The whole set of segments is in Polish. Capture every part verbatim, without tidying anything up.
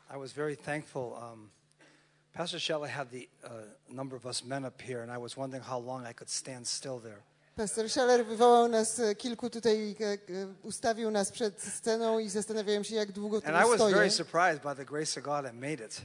I was very thankful. Um, Pastor Shelley had the uh, number of us men up here, and I was wondering how long I could stand still there. Pastor Schaller wywołał nas kilku tutaj, ustawił nas przed sceną i zastanawiałem się, jak długo tu stoję. And I was very surprised by the grace of God I made it.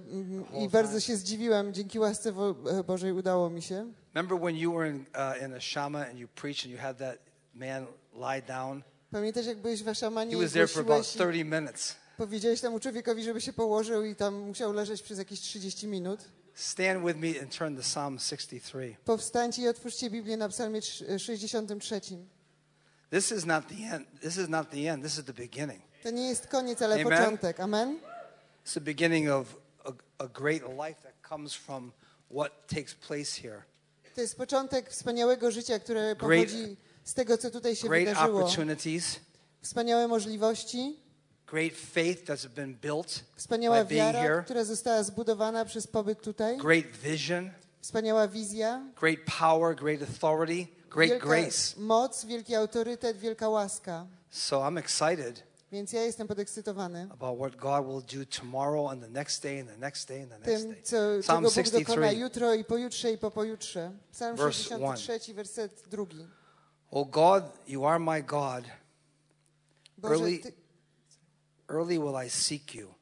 I bardzo się zdziwiłem, dzięki łasce Bożej udało mi się. Remember when you were in uh, in a shama and you preached and you had that man lie down? Pamiętasz, jak byłeś w Aszamanie He was there for about thirty minutes. Powiedziałeś temu człowiekowi, żeby się położył i tam musiał leżeć przez jakieś trzydzieści minut. Stand with me and turn to Psalm sixty-three. Powstańcie i otwórzcie Biblię na Psalmie sześćdziesiątym trzecim. This is not the end. This is not the end. This is the beginning. To nie jest koniec, ale Amen? początek. Amen. It's the beginning of a, a great life that comes from what takes place here. To jest początek wspaniałego życia, które pochodzi z tego, co tutaj się great wydarzyło. Opportunities. Wspaniałe możliwości. Great faith that's been built Wspaniała by being wiara, here. która została zbudowana przez pobyt tutaj. Great vision. Wspaniała wizja. Great power, great authority, great wielka grace. moc, wielki autorytet, wielka łaska. So I'm excited. Więc ja jestem podekscytowany About what God will do tomorrow and the next day and the next day and the next tym, day. co, Psalm czego Bóg dokona sixty-three. jutro i pojutrze i po pojutrze. Psalm Verse sześćdziesiąty trzeci, werset drugi. O God, you are my God. Boże, Early, ty, early will I seek you.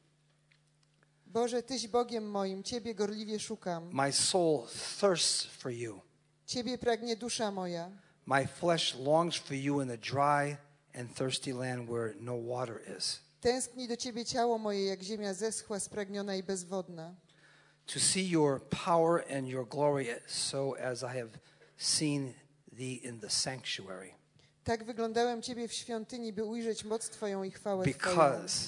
Boże, Tyś Bogiem moim, Ciebie gorliwie szukam. My soul thirsts for you. Ciebie pragnie dusza moja. My flesh longs for you in a dry and thirsty land where no water is. Tęskni do Ciebie ciało moje, jak ziemia zeschła, spragniona i bezwodna. To see your power and your glory so as I have seen thee in the sanctuary. Tak wyglądałem Ciebie w świątyni, by ujrzeć moc Twoją i chwałę Twoją. Because,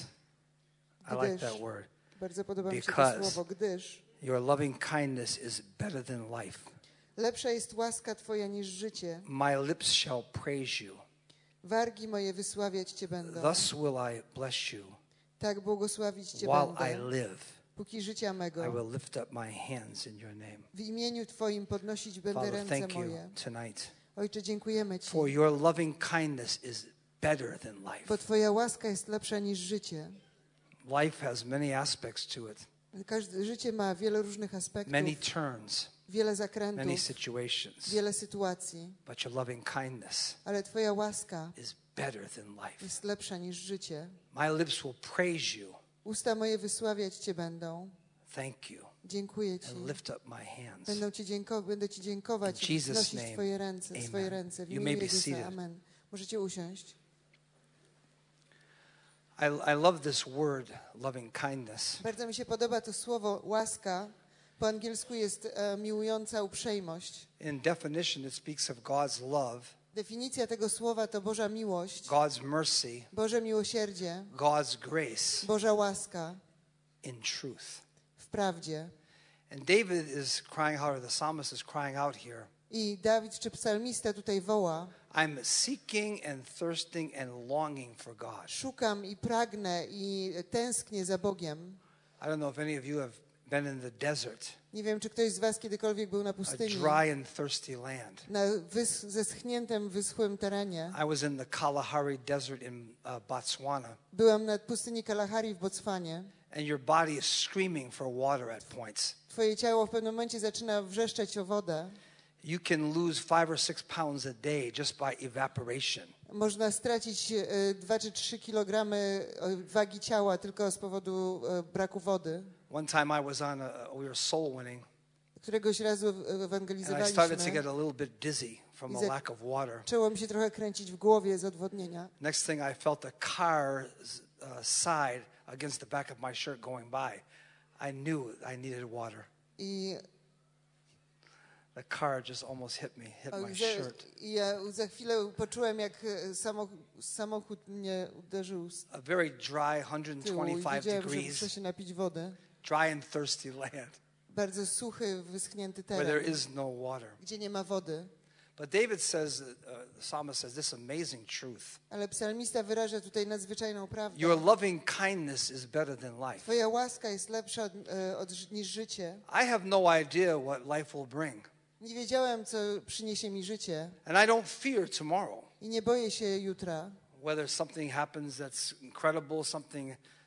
I like Gdyż, that word, bardzo podoba mi się to because słowo, gdyż your loving kindness is better than life. lepsza jest łaska Twoja niż życie. My lips shall praise you. Wargi moje wysławiać Cię będą. Thus will I bless you. Tak błogosławić Cię While będę. I live, Póki życia I mego. will lift up my hands in your name. W imieniu Twoim podnosić będę Father, ręce thank you moje. tonight. Ojcze, dziękujemy Ci, For your loving kindness is better than life. bo Twoja łaska jest lepsza niż życie. Life has many aspects to it, Każde życie ma wiele różnych aspektów, many turns, wiele many zakrętów, situations. wiele sytuacji, But your loving kindness ale Twoja łaska is better than life. jest lepsza niż życie. My lips will praise you. Usta moje wysławiać Cię będą. Thank you. Dziękuję Ci. And lift up my hands. Będę Ci, dzięko- będę Ci dziękować In i Jesus' wznosić name, Twoje ręce, amen. swoje ręce w You imieniu may be Jezusa. seated. Amen. Możecie usiąść. I, I love this word, loving kindness. Bardzo mi się podoba to słowo łaska. Po angielsku jest e, miłująca uprzejmość. In definition, it speaks of God's love, Definicja tego słowa to Boża miłość, God's mercy, Boże miłosierdzie, God's grace Boża łaska in truth. w prawdzie. And David is crying out, or the psalmist is crying out here, I Dawid czy psalmista tutaj woła: I'm seeking and thirsting and longing for God. szukam i pragnę i tęsknię za Bogiem. I don't know if any of you have been in the desert, Nie wiem, czy ktoś z was kiedykolwiek był na a pustyni, dry and thirsty land. na wys- zeschniętym, wyschłym terenie. I was in the Kalahari Desert in uh, Botswana, Byłam na pustyni Kalahari w Botswanie. and your body is screaming for water at points. Twoje ciało w pewnym momencie zaczyna wrzeszczeć o wodę. You can lose five or six pounds a day just by evaporation. Można stracić e, dwa czy trzy kilogramy e, wagi ciała tylko z powodu e, braku wody. One time I was on a, we were soul winning, Któregoś razu e, and I started to ewangelizowaliśmy. get a little bit dizzy from the I za- lack of water. Zaczęło mi się trochę kręcić w głowie z odwodnienia. Next thing I felt a car's uh, side against the back of my shirt going by. I knew I needed water. I The car just almost hit me, hit o, my za, shirt. i ja za chwilę poczułem, jak e, samochód, samochód mnie uderzył z A very dry, tyłu i one hundred twenty-five wiedziałem, że degrees, muszę się napić wody. dry and thirsty land Bardzo suchy, wyschnięty where there teren, is no water. gdzie nie ma wody. But David says, uh, the psalmist says this amazing truth. Ale psalmista wyraża tutaj nadzwyczajną prawdę. Your loving kindness is better than life. Twoja łaska jest lepsza od, e, od, niż życie. I have no idea what life will bring. Nie wiedziałem, co przyniesie mi życie And I don't fear tomorrow. i nie boję się jutra. Whether something happens that's incredible, something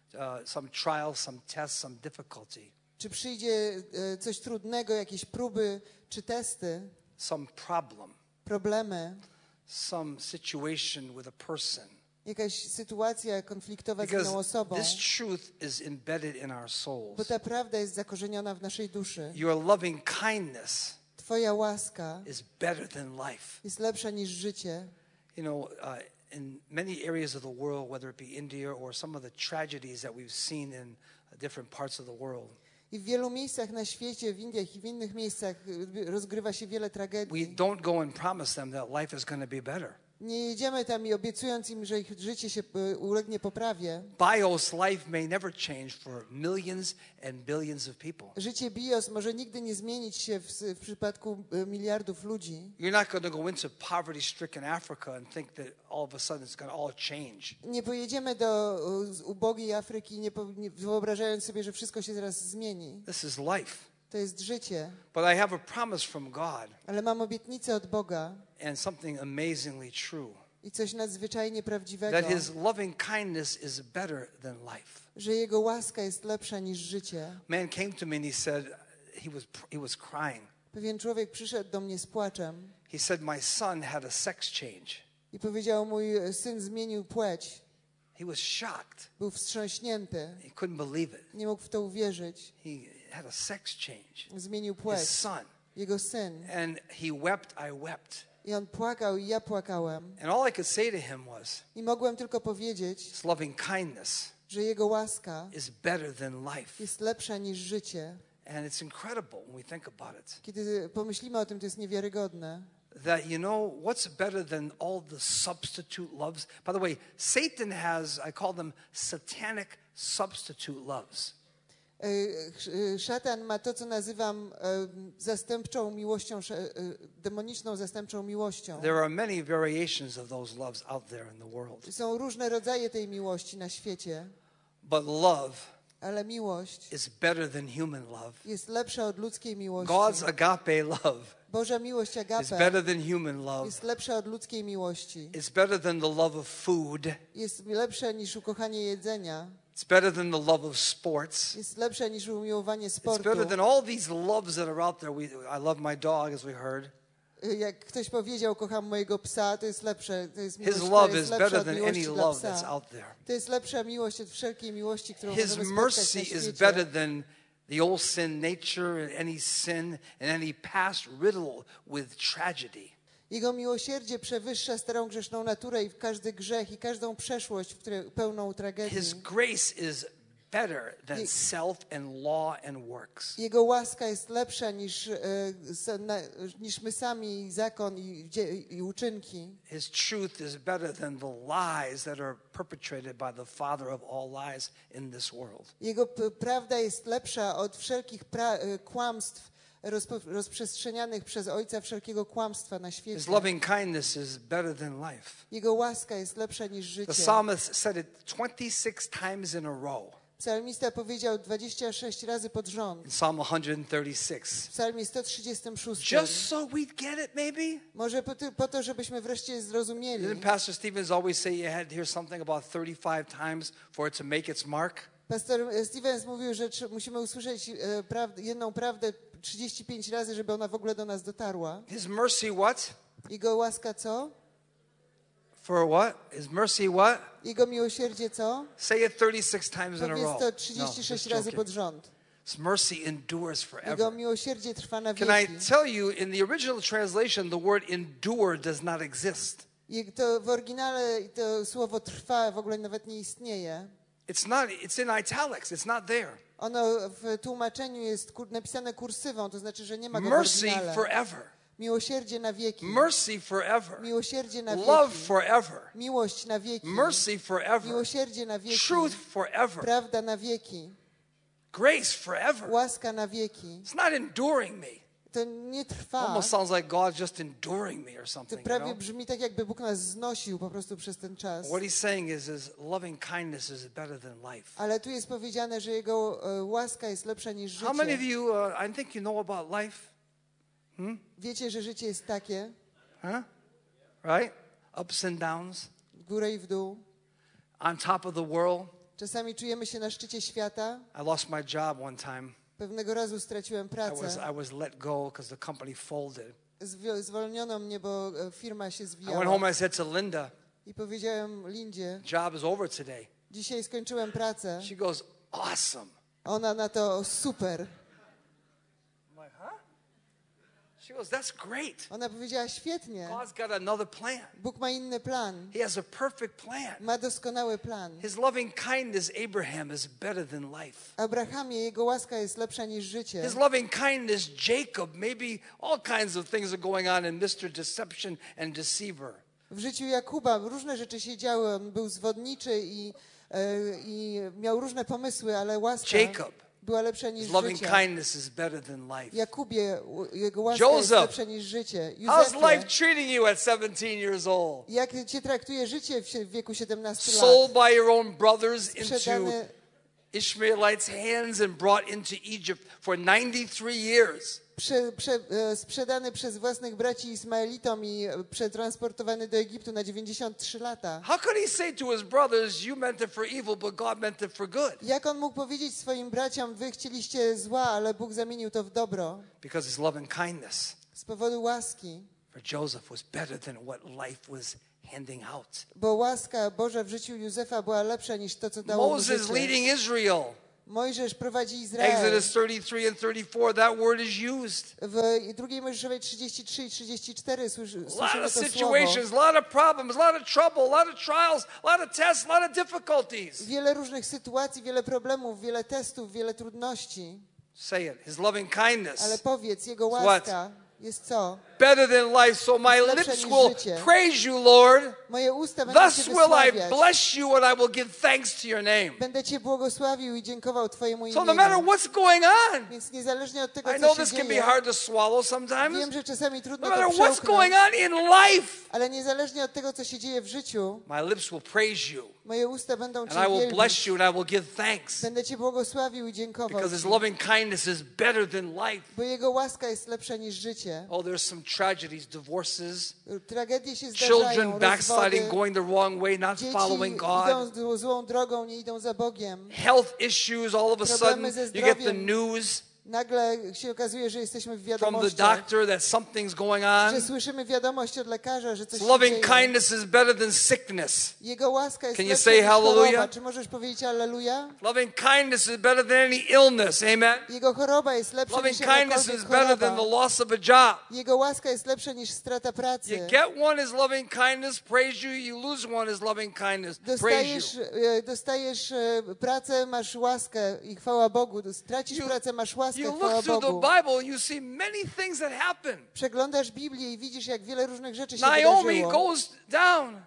uh, some trial, some test, some difficulty, Czy przyjdzie e, coś trudnego, jakieś próby czy testy, some problem, problemy, some situation with a person. jakaś sytuacja konfliktowa z inną Because osobą, this truth is embedded in our souls. bo ta prawda jest zakorzeniona w naszej duszy. Your loving kindness Twoja łaska is better than life. jest lepsza niż życie. You know, uh, in many areas of the world, whether it be India or some of the tragedies that we've seen in different parts of the world, I w wielu miejscach na świecie, w Indiach i w innych miejscach y, rozgrywa się wiele we tragedii. don't go and promise them that life is going to be better. Nie jedziemy tam i obiecując im, że ich życie się y, ulegnie poprawie. Bios life may never change for millions and billions of people. Życie bios może nigdy nie zmienić się w, w przypadku y, miliardów ludzi. You're not going to go into poverty-stricken Africa and think that all of a sudden it's going to all change. Nie pojedziemy do y, ubogiej Afryki, nie, po, nie wyobrażając sobie, że wszystko się zaraz zmieni. This is life. To jest życie. But I have a promise from God Ale mam obietnicę od Boga and something amazingly true. i coś nadzwyczajnie prawdziwego, That his loving kindness is better than life. że Jego łaska jest lepsza niż życie. Man came to me and he said, he was, he was crying. Pewien człowiek przyszedł do mnie z płaczem He said, my son had a sex change. i powiedział, mój syn zmienił płeć. He was shocked. Był wstrząśnięty. He couldn't believe it. Nie mógł w to uwierzyć. He had a sex change. Zmienił His płeć. son. Jego syn. And he wept, I wept. I on płakał i ja płakałem. And all I could say to him was, I mogłem tylko powiedzieć, his loving kindness że Jego łaska is better than life. jest lepsza niż życie. And it's incredible when we think about it. Kiedy pomyślimy o tym, to jest niewiarygodne. That, you know, what's better than all the substitute loves? By the way, Satan has, I call them satanic substitute loves. E, ch- e, Szatan ma to, co nazywam e, zastępczą miłością, sz- e, demoniczną zastępczą miłością. There are many variations of those loves out there in the world. Są różne rodzaje tej miłości na świecie, But love ale miłość is better than human love. jest lepsza od ludzkiej miłości. God's agape love Boża miłość is agape better than human love. jest lepsza od ludzkiej miłości. It's better than the love of food. Jest lepsza niż ukochanie jedzenia. It's better than the love of sports. Jest lepsze niż umiłowanie It's sportu. better than all these loves that are out there. We, I love my dog, as we heard. Jak ktoś powiedział, kocham mojego psa, to jest lepsze. To jest miłość, His która love jest is lepsza better od than miłości any dla love that's psa. out there. To jest lepsza miłość od wszelkiej miłości, którą His możemy spotkać mercy na is świecie. better than the old sin nature and any sin and any past riddle with tragedy. Jego miłosierdzie przewyższa starą grzeszną naturę i każdy grzech i każdą przeszłość, w której pełną tragedii. His grace is better than Je- self and law and works. Jego łaska jest lepsza niż, e, s- na, niż my sami, i zakon i, dzie- i uczynki. His truth is better than the lies that are perpetrated by the father of all lies in this world. Jego p- prawda jest lepsza od wszelkich pra- e, kłamstw rozpo- rozprzestrzenianych przez ojca wszelkiego kłamstwa na His świecie. loving kindness is better than life. Jego łaska jest lepsza niż The życie. psalmist said it twenty-six times in a row Psalmista powiedział dwadzieścia sześć razy pod rząd. in Psalm one thirty-six. W psalmie sto trzydziestym szóstym. Just so we'd get it, maybe? Może po, ty, po to, żebyśmy wreszcie zrozumieli. Didn't Pastor Stevens always say you had to hear something about thirty-five times for it to make its mark? Pastor e, Stevens mówił, że tr- musimy usłyszeć e, praw- jedną prawdę trzydzieści pięć razy, żeby ona w ogóle do nas dotarła. His mercy what? Jego łaska co? For what? His mercy what? Jego miłosierdzie co? Say it thirty-six times in a Powiedz row. to No, trzydzieści sześć just razy joking. pod rząd. His mercy endures Jego forever. miłosierdzie trwa na Can wieki. I tell you, in the original translation, the word endure does not exist. I to w oryginale to słowo trwa w ogóle nawet nie istnieje. It's not, it's in italics. It's not there. Ono w tłumaczeniu jest kur- napisane kursywą, to znaczy, że nie ma go w Mercy oryginale. forever. Miłosierdzie na wieki. Mercy forever. Miłosierdzie na Love wieki. forever. Miłość na wieki. Mercy forever. Miłosierdzie na wieki. Truth forever. Prawda na wieki. Grace forever. Łaska na wieki. It's not enduring me. To nie trwa. Almost sounds like God just enduring me or To something. You prawie know? brzmi tak, jakby Bóg nas znosił po prostu przez ten czas. What he's saying is his loving kindness is better than life. Ale tu jest powiedziane, że Jego e, łaska jest lepsza niż How many of życie. you, uh, I think you know about life? Wiecie, że życie jest takie, Huh? Right? Ups and downs. w górę i w dół, On top of the world. Czasami czujemy się na szczycie świata. I lost my job one time. Pewnego razu straciłem I was, pracę. I was let go because the company folded. Zwi- zwolniono mnie, bo e, firma się I went zwijała. home and I said to Linda, I powiedziałem Lindzie, job is over today. dzisiaj skończyłem pracę. She goes, awesome. Ona na to super. I'm like, huh? She goes, that's great. Ona powiedziała świetnie. God's got another plan. Bóg ma inny plan. He has a perfect plan. Ma doskonały plan. His loving kindness, Abraham, is better than life. Abrahamie, jego łaska jest lepsza niż życie. His loving kindness, Jacob, maybe all kinds of things are going on in mister Deception and Deceiver. W życiu Jakuba różne rzeczy się działy. On był zwodniczy i, e, i miał różne pomysły, ale łaska Jacob, była lepsza niż his loving życie. kindness is better than life. Jakubie, u- jego łaska Joseph, jest lepsza niż życie. How's life Józefie, treating you at seventeen years old? jak cię traktuje życie w sie- w wieku siedemnastu lat? Sold by your own brothers into Sprzedany, Ishmaelites' hands and brought into Egypt for ninety-three years. prze, prze, e, sprzedany przez własnych braci Ismaelitom i e, przetransportowany do Egiptu na dziewięćdziesiąt trzy lata. How could he say to his brothers, you meant it for evil, but God meant it for good? Jak on mógł powiedzieć swoim braciom, wy chcieliście zła, ale Bóg zamienił to w dobro? Because his loving kindness Z powodu łaski. for Joseph was better than what life was handing out. Bo łaska Boża w życiu Józefa była lepsza niż to, co dało mu Moses życie. leading Israel. Mojżesz prowadzi Izrael. Exodus thirty-three and thirty-four, that word is used. W drugiej Mojżeszowej trzydzieści trzy i trzydzieści cztery słyszy- A lot słyszymy of to słowo. situations, a lot of problems, a lot of trouble, a lot of trials, a lot of tests, a lot of difficulties. Wiele różnych sytuacji, wiele problemów, wiele testów, wiele trudności. Say it. His loving kindness. Ale powiedz, Jego what? łaska jest co? Better than life, so my Lepsze lips niż will życie. praise you, Lord. Moje usta będą Thus Cię will I wysławiać. bless you and I will give thanks to your name. Będę Cię błogosławił i dziękował Twojemu So no matter imieniu. what's going on, Więc niezależnie od tego, I co know się this can be dzieje, hard to swallow sometimes. wiem, że czasami No trudno matter to what's going przełknąć, on in life, ale niezależnie od tego, co się dzieje w życiu, my lips will praise you moje usta będą and Cię I will wielbić. bless you and I will give thanks Będę Cię błogosławił i dziękował because His Ci, loving kindness is better than life. bo Jego łaska jest lepsza niż życie. Oh, there's some tragedies, divorces, Tragedie się children zdarzają, backsliding, rozwody, going the wrong way, not dzieci following God, idą zł- złą drogą, nie idą za Bogiem. health issues, all of a sudden Problemy ze you get the zdrowiem. news Nagle się okazuje, że jesteśmy w from the wiadomościach, doctor that something's going że on. słyszemy wiadomość od lekarza, że coś His się loving dzieje. kindness is better than sickness. Jego łaska jest Can you lepsza say niż hallelujah? choroba. Czy możesz powiedzieć alleluja? Loving kindness is better than any illness. Amen. Jego choroba jest lepsza Loving niż kindness jakakolwiek is better than the choroba. loss of a job. Jego łaska jest lepsza niż strata pracy. You get one is loving kindness, praise you. You lose one is loving kindness, praise Dostajesz, you. e, dostajesz e, pracę, masz łaskę i chwała Bogu. Stracisz You- pracę, masz łaskę, You chwała look through the Bogu. Bible and you see many things that happen. Przeglądasz Biblię i widzisz, jak wiele różnych rzeczy się Naomi wydarzyło. goes down.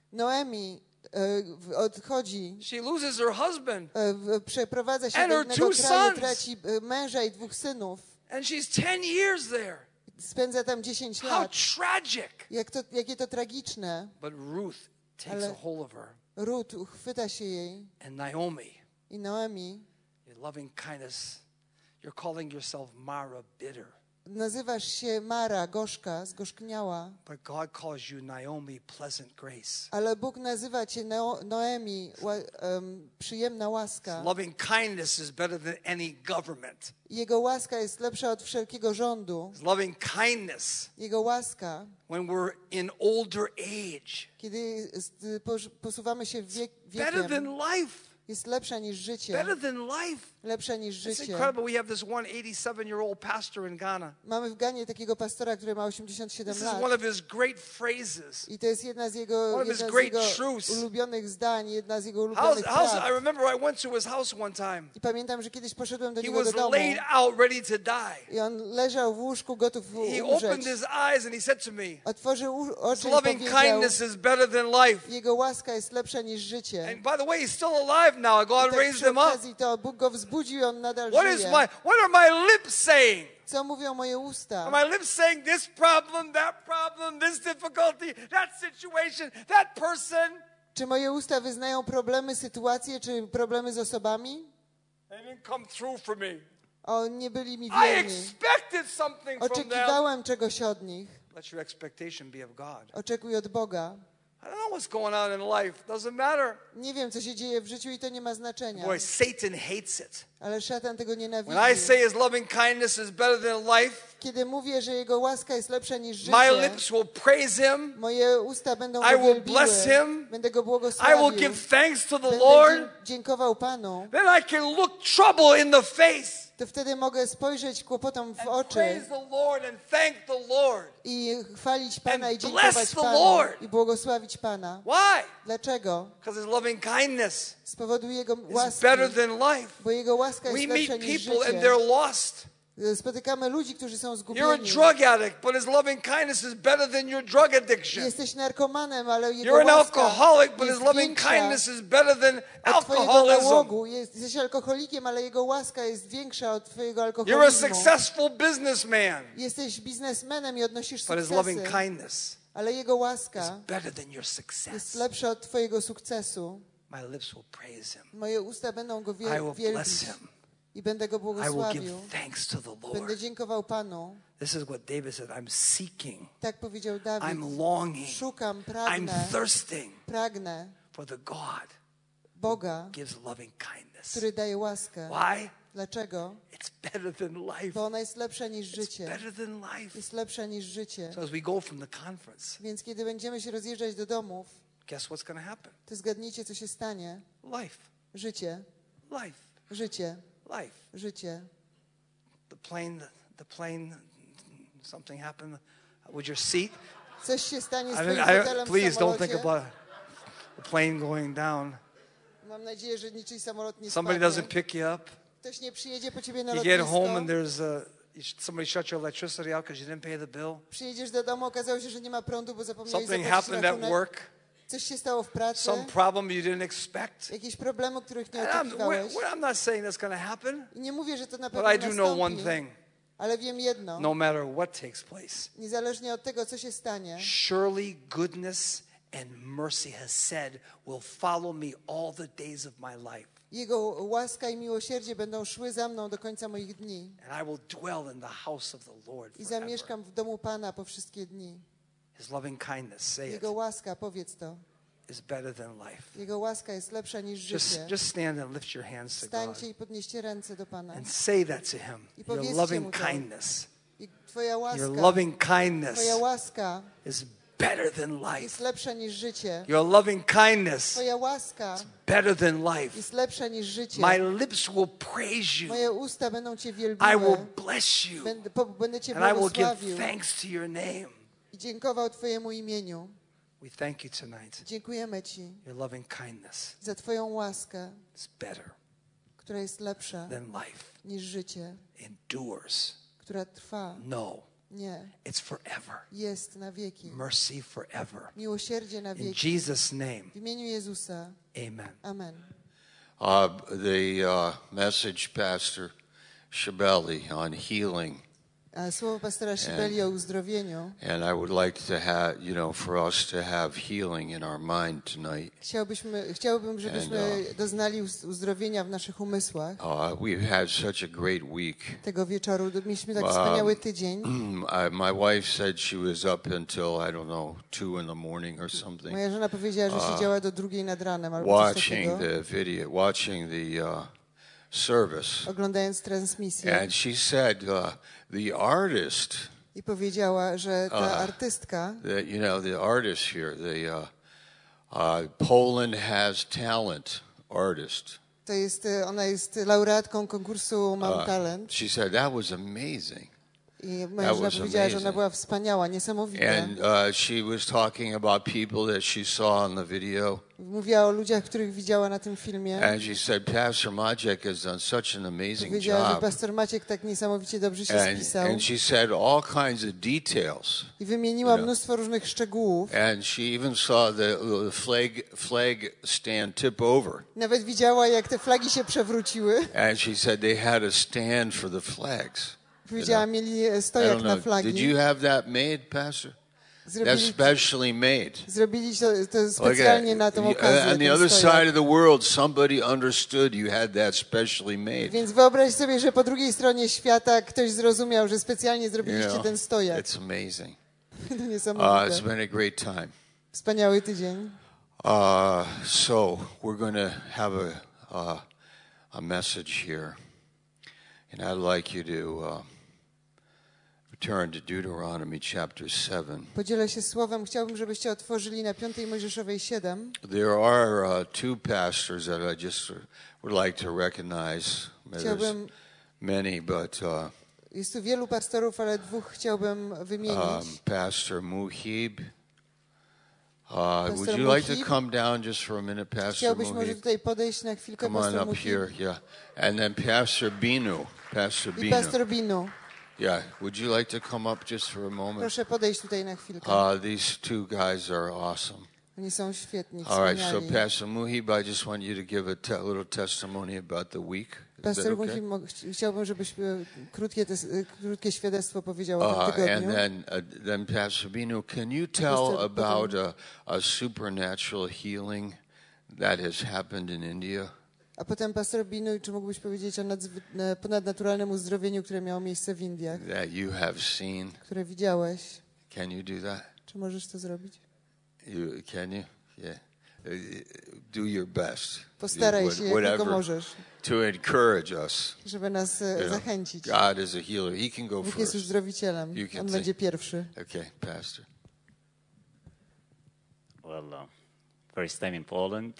Noemi e, w- odchodzi, She loses her husband. e, w- przeprowadza się And do her innego two kraju, sons. traci e, męża i dwóch synów. And she's ten years there. Spędza tam dziesięć How lat. tragic. Jak to, jakie to tragiczne. But Ruth takes Ale- a hold of her. Rut uchwyta się jej And Naomi, i Noemi. your loving kindness, you're calling yourself Mara, bitter. Nazywasz się Mara, gorzka, zgorzkniała, But God calls you Naomi, pleasant grace. ale Bóg nazywa cię Neo, Noemi, ła, em, przyjemna łaska. Loving kindness is better than any government. Jego łaska jest lepsza od wszelkiego rządu. Loving kindness, Jego łaska, when we're in older age, kiedy z- posz- posuwamy się wiek, better wiekiem, than life. jest lepsza niż życie. Better than life. Lepsza niż It's życie. incredible. We have this one eighty-seven-year-old pastor in Ghana. Mamy w Ganie takiego pastora, który ma osiemdziesiąt siedem This is lat. one of his great phrases. I to jest jedna z jego, One of his jedna z great jego truths. ulubionych zdań, jedna z jego How's, ulubionych how's, praw. I remember I went to his house one time. I pamiętam, że kiedyś poszedłem do He niego do was domu laid out, ready to die. i on leżał w łóżku, gotów He umrzeć. opened his eyes and he said to me, Otworzył u- his oczy i loving powiedział, kindness is better than life. jego łaska jest lepsza niż życie. And by the way, he's still alive now. God I tak raised przy him up. okazji to Bóg go wzbudził i on nadal What is żyje. my, what are my lips saying? Co mówią moje usta? Are my lips saying this problem, that problem, this difficulty, that situation, that person? Czy moje usta wyznają problemy, sytuacje, czy problemy z osobami? They didn't come through for me. O, nie byli mi I wierni. expected something from them. Oczekiwałem czegoś od nich. Let your expectation be of God. Oczekuj od Boga. I don't know what's going on in life. Doesn't matter. Nie wiem, co się dzieje w życiu i to nie ma znaczenia. Boy, Satan hates it. Ale szatan tego nienawidzi. When I say his loving kindness is better than life, Kiedy mówię, że jego łaska jest lepsza niż my życie, lips will praise him. moje usta będą I go will wielbiły, bless him. będę go I błogosławił, will give thanks to the będę Lord. dzie- dziękował Panu. Then I can look trouble in the face To wtedy mogę spojrzeć kłopotom w and oczy praise the Lord and thank the Lord. i chwalić Pana And i dziękować bless the Panu Lord. i błogosławić Pana. Why? Dlaczego? Because his loving kindness Z powodu Jego is łaski, better than life. bo Jego łaska We jest meet lepsza niż people and życie. they're lost. Spotykamy ludzi, którzy są You're a zgubieni. drug addict, but his loving kindness is better than your drug addiction. Jesteś narkomanem, ale Jego You're an łaska alcoholic, but his jest loving większa kindness is better than od Twojego alcoholism. nałogu. Jest- Jesteś alkoholikiem, ale Jego łaska jest większa od Twojego You're a alkoholizmu. successful businessman, Jesteś biznesmenem i odnosisz but his loving sukcesy, kindness ale Jego is łaska better than your jest success. lepsza od Twojego sukcesu. My lips will praise him. Moje usta będą Go I wiel- will wielbić bless him. i będę Go I will give błogosławił. thanks to the Będę Lord. dziękował Panu. This is what David said. I'm seeking. Tak powiedział Dawid. I'm longing. Szukam, I'm pragnę, thirsting pragnę for the God Boga, who gives loving kindness. który daje łaskę. Why? Dlaczego? It's better than life. Bo ona jest lepsza niż It's życie. better than life. Jest lepsza niż życie. So as we go from the conference, Więc kiedy będziemy się rozjeżdżać do domów, guess what's going to happen? to zgadnijcie, co się stanie. Life. Życie, Life. życie, Life. życie. The plane, the plane, something happened with your seat. Coś się stanie z I twoim don't- I- fotelem w please don't think samolocie. about the plane going down. Mam nadzieję, że niczyj samolot nie Somebody spadnie. doesn't pick you up. Ktoś nie przyjedzie po ciebie na You get home lotnisko. and there's a, you sh- somebody shut your electricity out because you didn't pay the bill. Przyjedziesz do domu, okazało się, że nie ma prądu, bo zapomniałeś Something zapłacić happened at rachunek. work. Coś się stało w pracy. Some problem you didn't expect. Jakieś problemy, których nie And I'm, oczekiwałeś. we're- we're- I'm not saying that's going to happen, I nie mówię, że to na but pewno I do know one nastąpi. thing. Ale wiem jedno. No matter what takes place, Niezależnie od tego, co się stanie, surely goodness and mercy has said will follow me all the days of my life. Jego łaska i miłosierdzie będą szły za mną do końca moich dni. And I will dwell in the house of the Lord I forever. zamieszkam w domu Pana po wszystkie dni. His loving kindness, say it, Jego łaska, powiedz to. is better than life. Jego łaska jest lepsza niż Just, życie. just stand and lift your hands to God Stańcie i podnieście ręce do Pana. and say that to him. I Your powiedzcie loving mu to. kindness, I Twoja łaska, your loving kindness Twoja łaska is better than jest life. lepsza niż życie. Your loving kindness Twoja łaska better than life. jest lepsza niż życie. My lips will praise you. Moje usta będą Cię I will wielbiły. bless you. Będę, po, będę Cię And I will give błogosławił thanks to your name. i dziękował Twojemu imieniu. We thank you tonight. Dziękujemy Ci Your loving kindness za Twoją łaskę, is better która jest lepsza than life. niż życie, Endures. która trwa. No, Nie, it's forever. jest na wieki. Mercy forever. Miłosierdzie na In wieki. Jesus' name, W imieniu Jezusa. amen. Amen. Uh, the uh, message, Pastor Shabeli, on healing, A słowo pastora Szybeli o uzdrowieniu. and I would like to have, you know, for us to have healing in our mind tonight. Chciałbyśmy, chciałbym, żebyśmy And, doznali uz- uzdrowienia w naszych umysłach. Uh, we've had such a great week. Tego wieczoru mieliśmy tak Um, wspaniały tydzień. I, my wife said she was up until, I don't know, two in the morning or something, Moja żona powiedziała, że siedziała do drugiej nad ranem albo coś watching takiego, the video, watching the uh, service. oglądając transmisję. And she said uh, the artist, I powiedziała, że ta Uh, artystka, the, you know, the artist here, the uh, uh, Poland has talent artist. to jest, e, ona jest laureatką konkursu Mam Uh, Talent. she said that was amazing. I moja that żona was powiedziała, że ona amazing. była wspaniała, niesamowita. And uh, she was talking about people that she saw on the video. Mówiła o ludziach, których widziała na tym filmie. And she said, Pastor Maciek has done such an amazing Powiedziała, że job. pastor Maciek tak niesamowicie dobrze się And, spisał. and she said all kinds of details. I wymieniła you know. mnóstwo różnych szczegółów. And she even saw the, the flag, flag stand tip over. Nawet widziała, jak te flagi się przewróciły. And she said they had a stand for the flags. Powiedziała, mieli e, I stojak don't na know. flagi. Did you have that made, Pastor? That's Zrobili, specially made. zrobili to, to specjalnie na tą okazję. On the ten other stojak. side of the world, somebody understood you had that specially made. Więc wyobraź sobie, że po drugiej stronie świata ktoś zrozumiał, że specjalnie You zrobiliście know, ten stojak. it's amazing. To Uh, it's niesamowite. been a great time. Wspaniały tydzień. Uh, so we're going to have a, uh, a message here. And I'd like you to uh, turn to Deuteronomy chapter seven. Podzielę się słowem. Chciałbym, żebyście otworzyli na piątej Mojżeszowej siedem. There are uh, two pastors that I just would like to recognize. There's Chciałbym, many, but uh, jest tu wielu pastorów, ale dwóch chciałbym wymienić. um, Pastor Muhib. Uh, would Pastor you like to Muhib? come down just for a minute, Pastor Chciałbyś może Muhib? tutaj podejść na chwilkę, Come on pastor up Muhib. here, yeah. And then Pastor Binu. Pastor I Binu. pastor Binu. Yeah, would you like to come up just for a moment? Proszę podejść tutaj na chwilkę. Uh, these two guys are awesome. Oni są świetni, All right, so wspaniali. Pastor Muhib, I just want you to give a te- little testimony about the week. Is that Pastor okay? Muhib, mo- chci- chciałbym, żebyś e, krótkie, tes- e, krótkie świadectwo powiedział o Uh, tym and tygodniu. then, uh, then Pastor Binu, can you tell Pastor about Binu. a, a supernatural healing that has happened in India? A potem pastor Binu, czy mógłbyś powiedzieć o nadzwy- e, ponadnaturalnym uzdrowieniu, które miało miejsce w Indiach, That you have seen? które widziałeś? Can you do that? Czy możesz to zrobić? You can you? Yeah. Uh, Do your best. Postaraj What- się, jak tylko whatever możesz, to encourage us. żeby nas e, You know, zachęcić. God is a healer. He can go Bóg jest first. uzdrowicielem. You can On take- będzie pierwszy. Okay, Pastor. Well, uh, first time in Poland.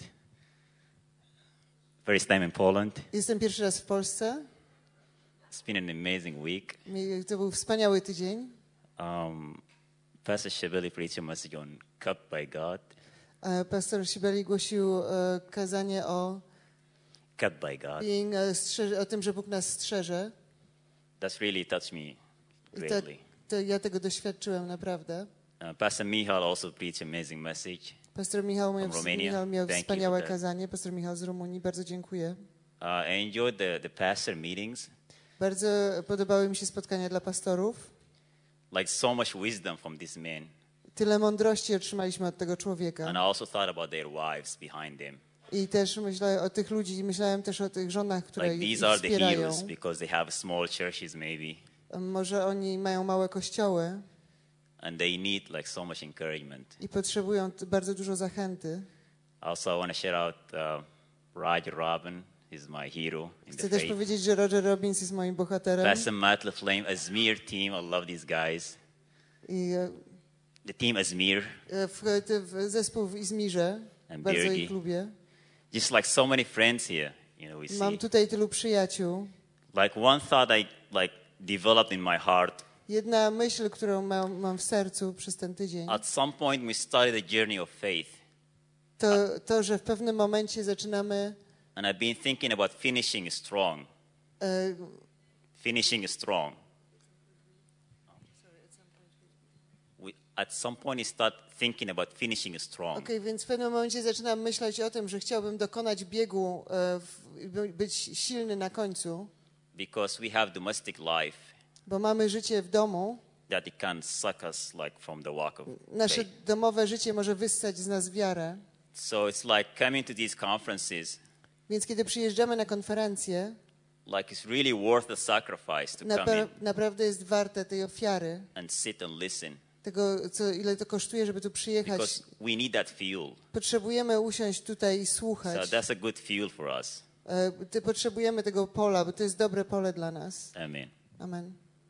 First time in Poland. Jestem pierwszy raz w Polsce. It's been an amazing week. Mi- To był wspaniały tydzień. Um, Pastor Shabeli preached a message on kept by God. E, Pastor Sibeli głosił e, kazanie o, Kept by God. being, e, strzeże, o tym, że Bóg nas strzeże. That's really touched me I to, greatly. to ja tego doświadczyłem naprawdę. Uh, Pastor Michal also preached an amazing message. Pastor Michał miał, From Romania. Michał miał Thank you wspaniałe for that. kazanie. Pastor Michał z Rumunii, bardzo dziękuję. Uh, I enjoyed the, the pastor meetings. Bardzo podobały mi się spotkania dla pastorów. Like so much wisdom from this man. Tyle mądrości otrzymaliśmy od tego człowieka. And I also thought about their wives behind them. I też myślałem o tych ludzi, myślałem też o tych żonach, które Like ich these are the wspierają. heroes because they have small churches maybe. Może oni mają małe kościoły And they need like so much encouragement. i potrzebują t- bardzo dużo zachęty. Also, I want to shout out uh, Roger Robin. He's my hero in Chcę the też faith. powiedzieć, że Roger Robbins jest moim bohaterem. Pastor Matt LaFlame, Azmir team. I love these guys. I e, The team Azmir, e, w, te- w zespół w Izmirze, And bardzo Birgi. ich lubię. just like so many friends here. You know, we see. Mam tutaj tylu przyjaciół. Like one thought I like developed in my heart. Jedna myśl, którą mam, mam w sercu przez ten tydzień, At some point, we started the journey of faith, to to, że w pewnym momencie zaczynamy and I've been thinking about finishing strong. e, Finishing strong. We, at some point, we start thinking about finishing strong. Okej, więc w pewnym momencie zaczynam myśleć o tym, że chciałbym dokonać biegu, e, w, by- być silny na końcu, Because we have domestic life bo mamy życie w domu. that it can suck us like from the walk of Nasze faith. domowe życie może wyssać z nas wiarę. So it's like coming to these conferences, Więc kiedy przyjeżdżamy na konferencję, like it's really worth the sacrifice to come napra- in naprawdę jest warte tej ofiary, and sit and listen. tego, co, ile to kosztuje, żeby tu przyjechać. Because we need that fuel. Potrzebujemy usiąść tutaj i So słuchać. that's a good fuel for us. E, Ty potrzebujemy tego pola, bo to jest dobre pole dla nas. Amen. Amen.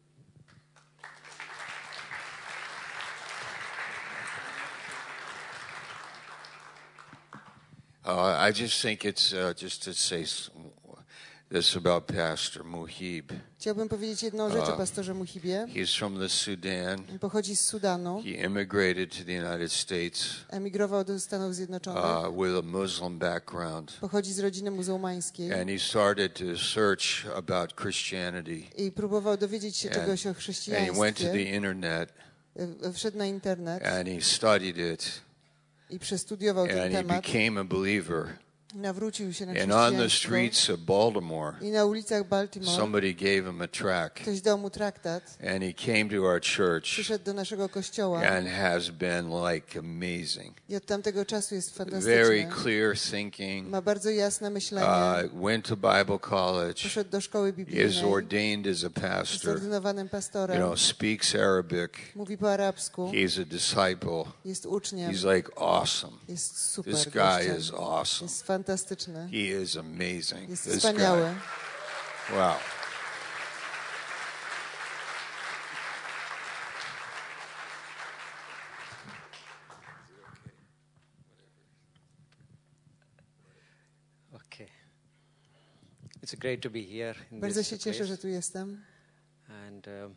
Uh, I just think it's uh, just to say s- this about Pastor Muhib. Chciałbym powiedzieć jedną rzecz o pastorze Muhibie. He's from the Sudan. On pochodzi z Sudanu. He immigrated to the United States Emigrował do Stanów Zjednoczonych. uh, with a Muslim background. Pochodzi z rodziny muzułmańskiej. And he started to search about Christianity. I próbował dowiedzieć się And, czegoś o and he went to chrześcijaństwie. the internet E, Wszedł na internet and he studied it. i przestudiował ten And he temat. became a believer. Nawrócił się na And on the chrześcijaństwo. streets of Baltimore, I na ulicach Baltimore somebody gave him a tract. ktoś dał mu traktat. And he came to our church Przyszedł do naszego kościoła and has been like amazing. i od tamtego czasu jest Very fantastyczny. clear thinking. Ma bardzo jasne myślenie. Uh, went to Bible college. Poszedł do szkoły Is biblijnej. ordained as a Jest pastor. ordynowanym You pastorem. know, speaks Arabic. Mówi po arabsku. He's a disciple. Jest uczniem. He's like awesome. Jest super This guy gościem. is awesome. Jest fantastyczny. He is amazing. Jest This wspaniały. guy. Wow. Okay. It's great to be here in Bardzo this się cieszę, place. że tu jestem. And um,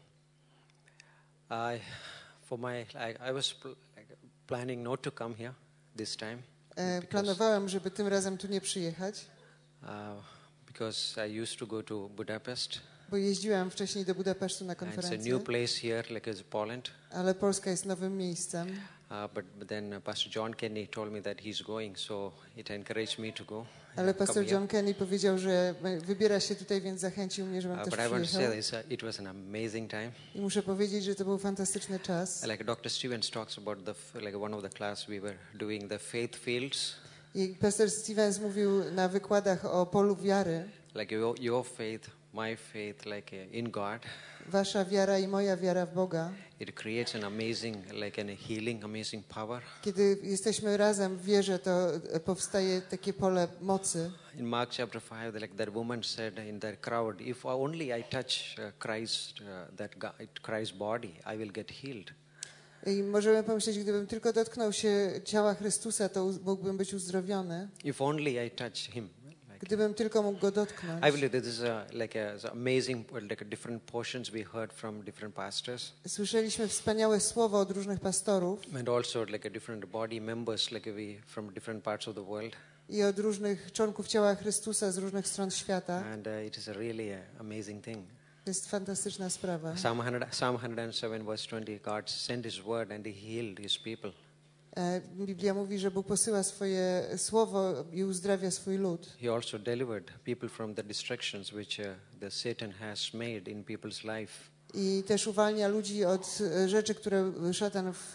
I, for my, I, I was pl- planning not to come here this time. E, because, Planowałem, żeby tym razem tu nie przyjechać, uh, because I used to go to Budapest. bo jeździłem wcześniej do Budapesztu na And it's a konferencję, new place here, like as Poland. ale Polska jest nowym miejscem. Uh, but, but then uh, Pastor John Kenny told me that he's going, so it encouraged me to go. Ale uh, pastor come here. John Kenny powiedział, że wybiera się tutaj, więc zachęcił mnie, żebym Uh, też but I want to say przyjechał. this, uh, it was an amazing time. I muszę powiedzieć, że to był fantastyczny czas. Like doctor Stevens talks about the f- like one of the class we were doing the faith fields. I pastor Stevens mówił na wykładach o polu wiary. Like your, your faith, my faith, like uh, in God, Wasza wiara i moja wiara w Boga. it creates an amazing, like an healing, amazing power. Kiedy jesteśmy razem w wierze, to powstaje takie pole mocy. In Mark chapter five, like that woman said in that crowd, if only I touch uh, Christ, uh, that God, Christ's body, I will get healed. I możemy pomyśleć, gdybym tylko dotknął się ciała Chrystusa, to uz- mógłbym być uzdrowiony. If only I touch Him. Like, Gdybym tylko mógł go dotknąć. I believe this is a, like a, it's amazing, like a different portions we heard from different pastors, Słyszeliśmy wspaniałe słowa od różnych pastorów and also like a different body members, like we from different parts of the world. i od różnych członków ciała Chrystusa z różnych stron świata. And uh, it is a really uh, amazing thing. To jest fantastyczna sprawa. Psalm one hundred, Psalm one hundred seven, verse twenty, God sent His word and He healed His people. E, Biblia mówi, że Bóg posyła swoje słowo i uzdrawia swój lud. He also delivered people from the distractions which uh, the Satan has made in people's life. I też uwalnia ludzi od e, rzeczy, które szatan w,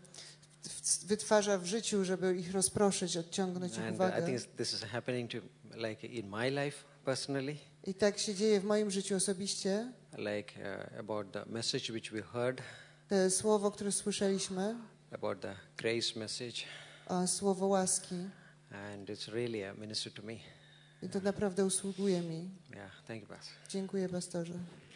w, wytwarza w życiu, żeby ich rozproszyć, odciągnąć ich And uh, I uwagę. think this is happening to, like in my life personally, I tak się dzieje w moim życiu osobiście. like uh, about the message which we heard, To słowo, które słyszeliśmy, about the grace message, a słowo łaski, and it's really a minister to me. i to naprawdę usługuje mi. Yeah, thank you, Pastor. Dziękuję, pastorze.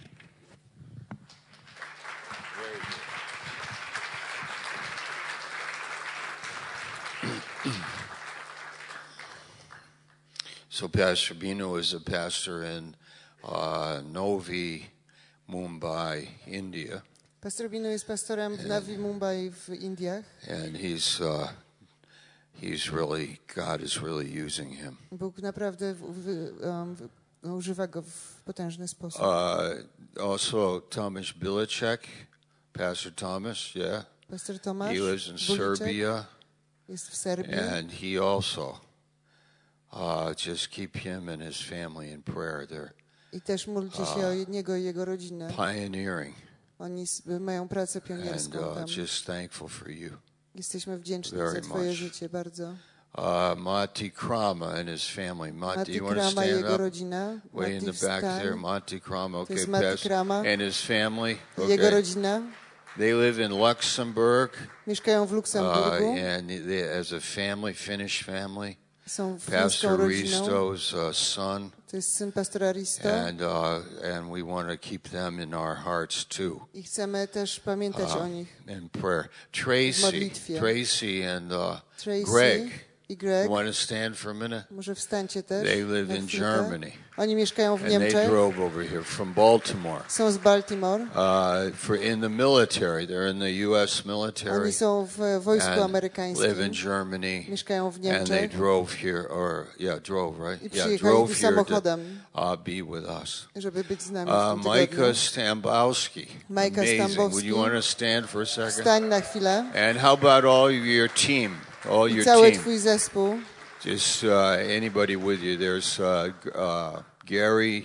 So Pastor Bino is a pastor in uh, Novi Mumbai, India, Pastor Bino jest pastorem w Navi Mumbai w Indiach. and he's uh, he's really God is really using him. Bóg naprawdę w, w, um, w, no, używa go w potężny sposób. Uh, also, Thomas Bilicek, Pastor Thomas, yeah, Pastor Tomasz he lives in Buliczek Serbia, jest w Serbii. and he also uh, just keep him and his family in prayer. They're I też módlcie się o niego i jego rodzinę. pioneering, Oni s- mają pracę and pionierską uh, tam. just thankful for you. Jesteśmy wdzięczni very za twoje much. życie bardzo. Uh, Mati Krama and his family. Mati, Mati you want to Krama i stand jego up? rodzina. Way in Mati the back wstań. there, Monty Krama. Okay, jest Mati Pastor. Krama. And his family. Jego Okay. rodzina. They live in Luxembourg. Mieszkają w Uh, Luksemburgu. and they, as a family, Finnish family. Są fińską Pastor rodziną. Risto's uh, son. To jest syn pastora Risto. And, uh, and we want to keep them in our hearts too. I chcemy też pamiętać o nich. In prayer. Tracy, modlitwie. Tracy and uh, Tracy Greg. i Greg. You want to stand for a minute? Może wstańcie też. They live na in chwilkę. Germany. Oni mieszkają w And they Niemczech. drove over here from Baltimore. Są z Baltimore. Uh, for in the military, they're in the U S military. Oni są w wojsku and live amerykańskim. in Germany. Mieszkają w And they Niemczech. drove here, or yeah, drove right. I Yeah, przyjechali drove tu here to samochodem, uh, be with us. żeby być z nami Uh, w tym tygodniu. Micah Stambowski. Micah Amazing. Would Stambowski. you want to stand for a second? Wstań na chwilę. And how about all of your team? All I your cały team. twój zespół. Just uh, anybody with you. There's uh, uh, Gary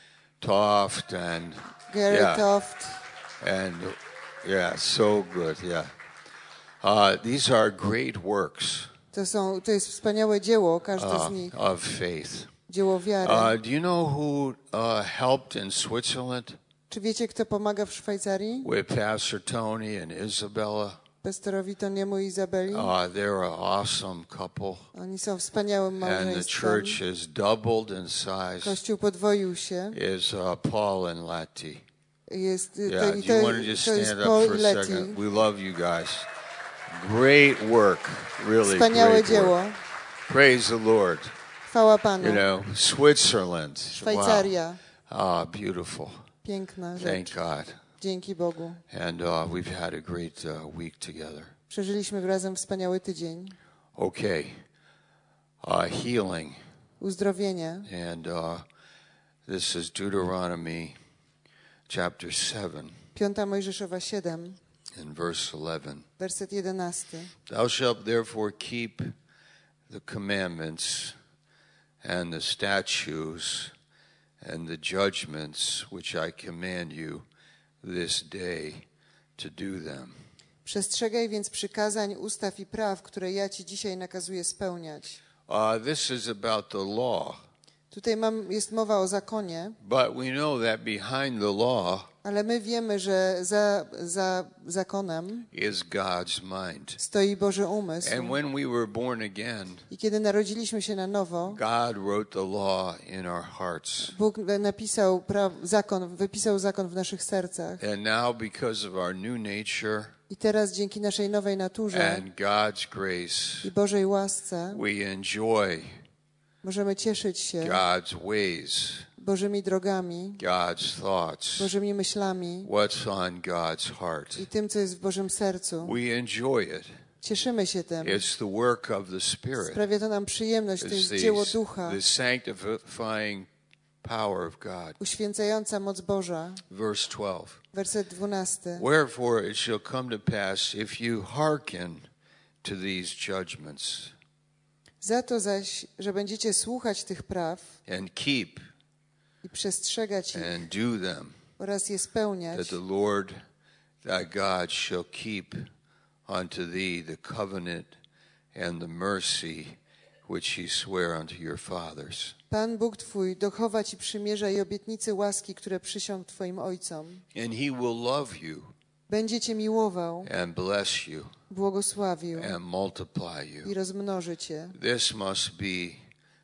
Toft and Gary yeah, Toft. and yeah, so good. Yeah, uh, these are great works To, są, to jest wspaniałe dzieło, każde uh, z nich. of faith. Dzieło wiary. Uh, do you know who uh, helped in Switzerland Czy wiecie, kto pomaga w Szwajcarii? with Pastor Tony and Isabella? Pastorowi Toniemu i Izabeli. Uh, they're an awesome couple, Oni są wspaniałym and the małżeństwem. church has doubled in size. Kościół podwoił się. Is uh, Paul and Lati? Jest, to, Yeah, i do to, you want to just to jest stand up Paul for i a Leti. second? We love you guys. Great work, really Wspaniałe great dzieło. work. Praise the Lord. Chwała Panu. You know, Switzerland. Szwajcaria. Wow. Ah, beautiful. Piękna Thank rzecz. God. Dzięki Bogu. And uh, we've had a great uh, week together. Przeżyliśmy razem wspaniały tydzień. Okay. Uh, healing. Uzdrowienie. And uh, this is Deuteronomy chapter seven Piąta Mojżeszowa siedem, and verse eleven. werset jedenasty. Thou shalt therefore keep the commandments and the statutes and the judgments which I command you this day to do them. Przestrzegaj więc przykazań, ustaw i praw, które ja ci dzisiaj nakazuję spełniać. Uh, this is about the law, Tutaj mam, jest mowa o zakonie, but we know that behind the law ale my wiemy, że za, za zakonem is God's mind. stoi Boży umysł. And when we were born again, I kiedy narodziliśmy się na nowo, God wrote the law in our hearts. Bóg napisał pra- zakon, wypisał zakon w naszych sercach. And now because of our new nature I teraz dzięki naszej nowej naturze and God's grace, i Bożej łasce we enjoy możemy cieszyć się God's ways, Bożymi drogami, God's thoughts, Bożymi myślami what's on God's heart. i tym, co jest w Bożym sercu. We enjoy it. Cieszymy się tym. It's the work of the Spirit. Sprawia to nam przyjemność, to It's jest the, dzieło Ducha, the sanctifying power of God. uświęcająca moc Boża. Verse twelve. Werset dwunasty. Wherefore it shall come to pass, if you hearken to these judgments Za to zaś, że będziecie słuchać tych praw and keep i przestrzegać ich and do them, oraz je that spełniać, the Lord thy God shall keep unto thee the covenant and the mercy which he sware unto your fathers. Pan Bóg Twój dochowa Ci przymierza i obietnicy łaski, które przysiągł Twoim ojcom. And he will love you Będzie Cię miłował, and bless you błogosławił and multiply you. i rozmnoży Cię. This must be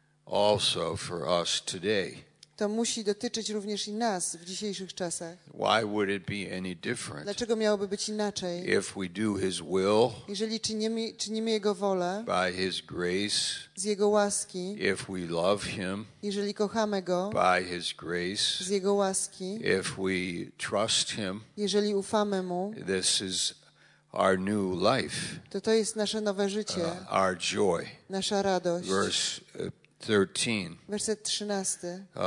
also for us today. To musi dotyczyć również i nas w dzisiejszych czasach. Why would it be any different Dlaczego miałoby być inaczej? if we do his will Jeżeli czynimy, czynimy Jego wolę by his grace, z Jego łaski, if we love him jeżeli kochamy Go by his grace, z Jego łaski, if we trust him, jeżeli ufamy Mu, this is our new life, to to jest nasze nowe życie, uh, our joy. nasza radość. Verse uh, thirteen. Werset trzynasty. Uh,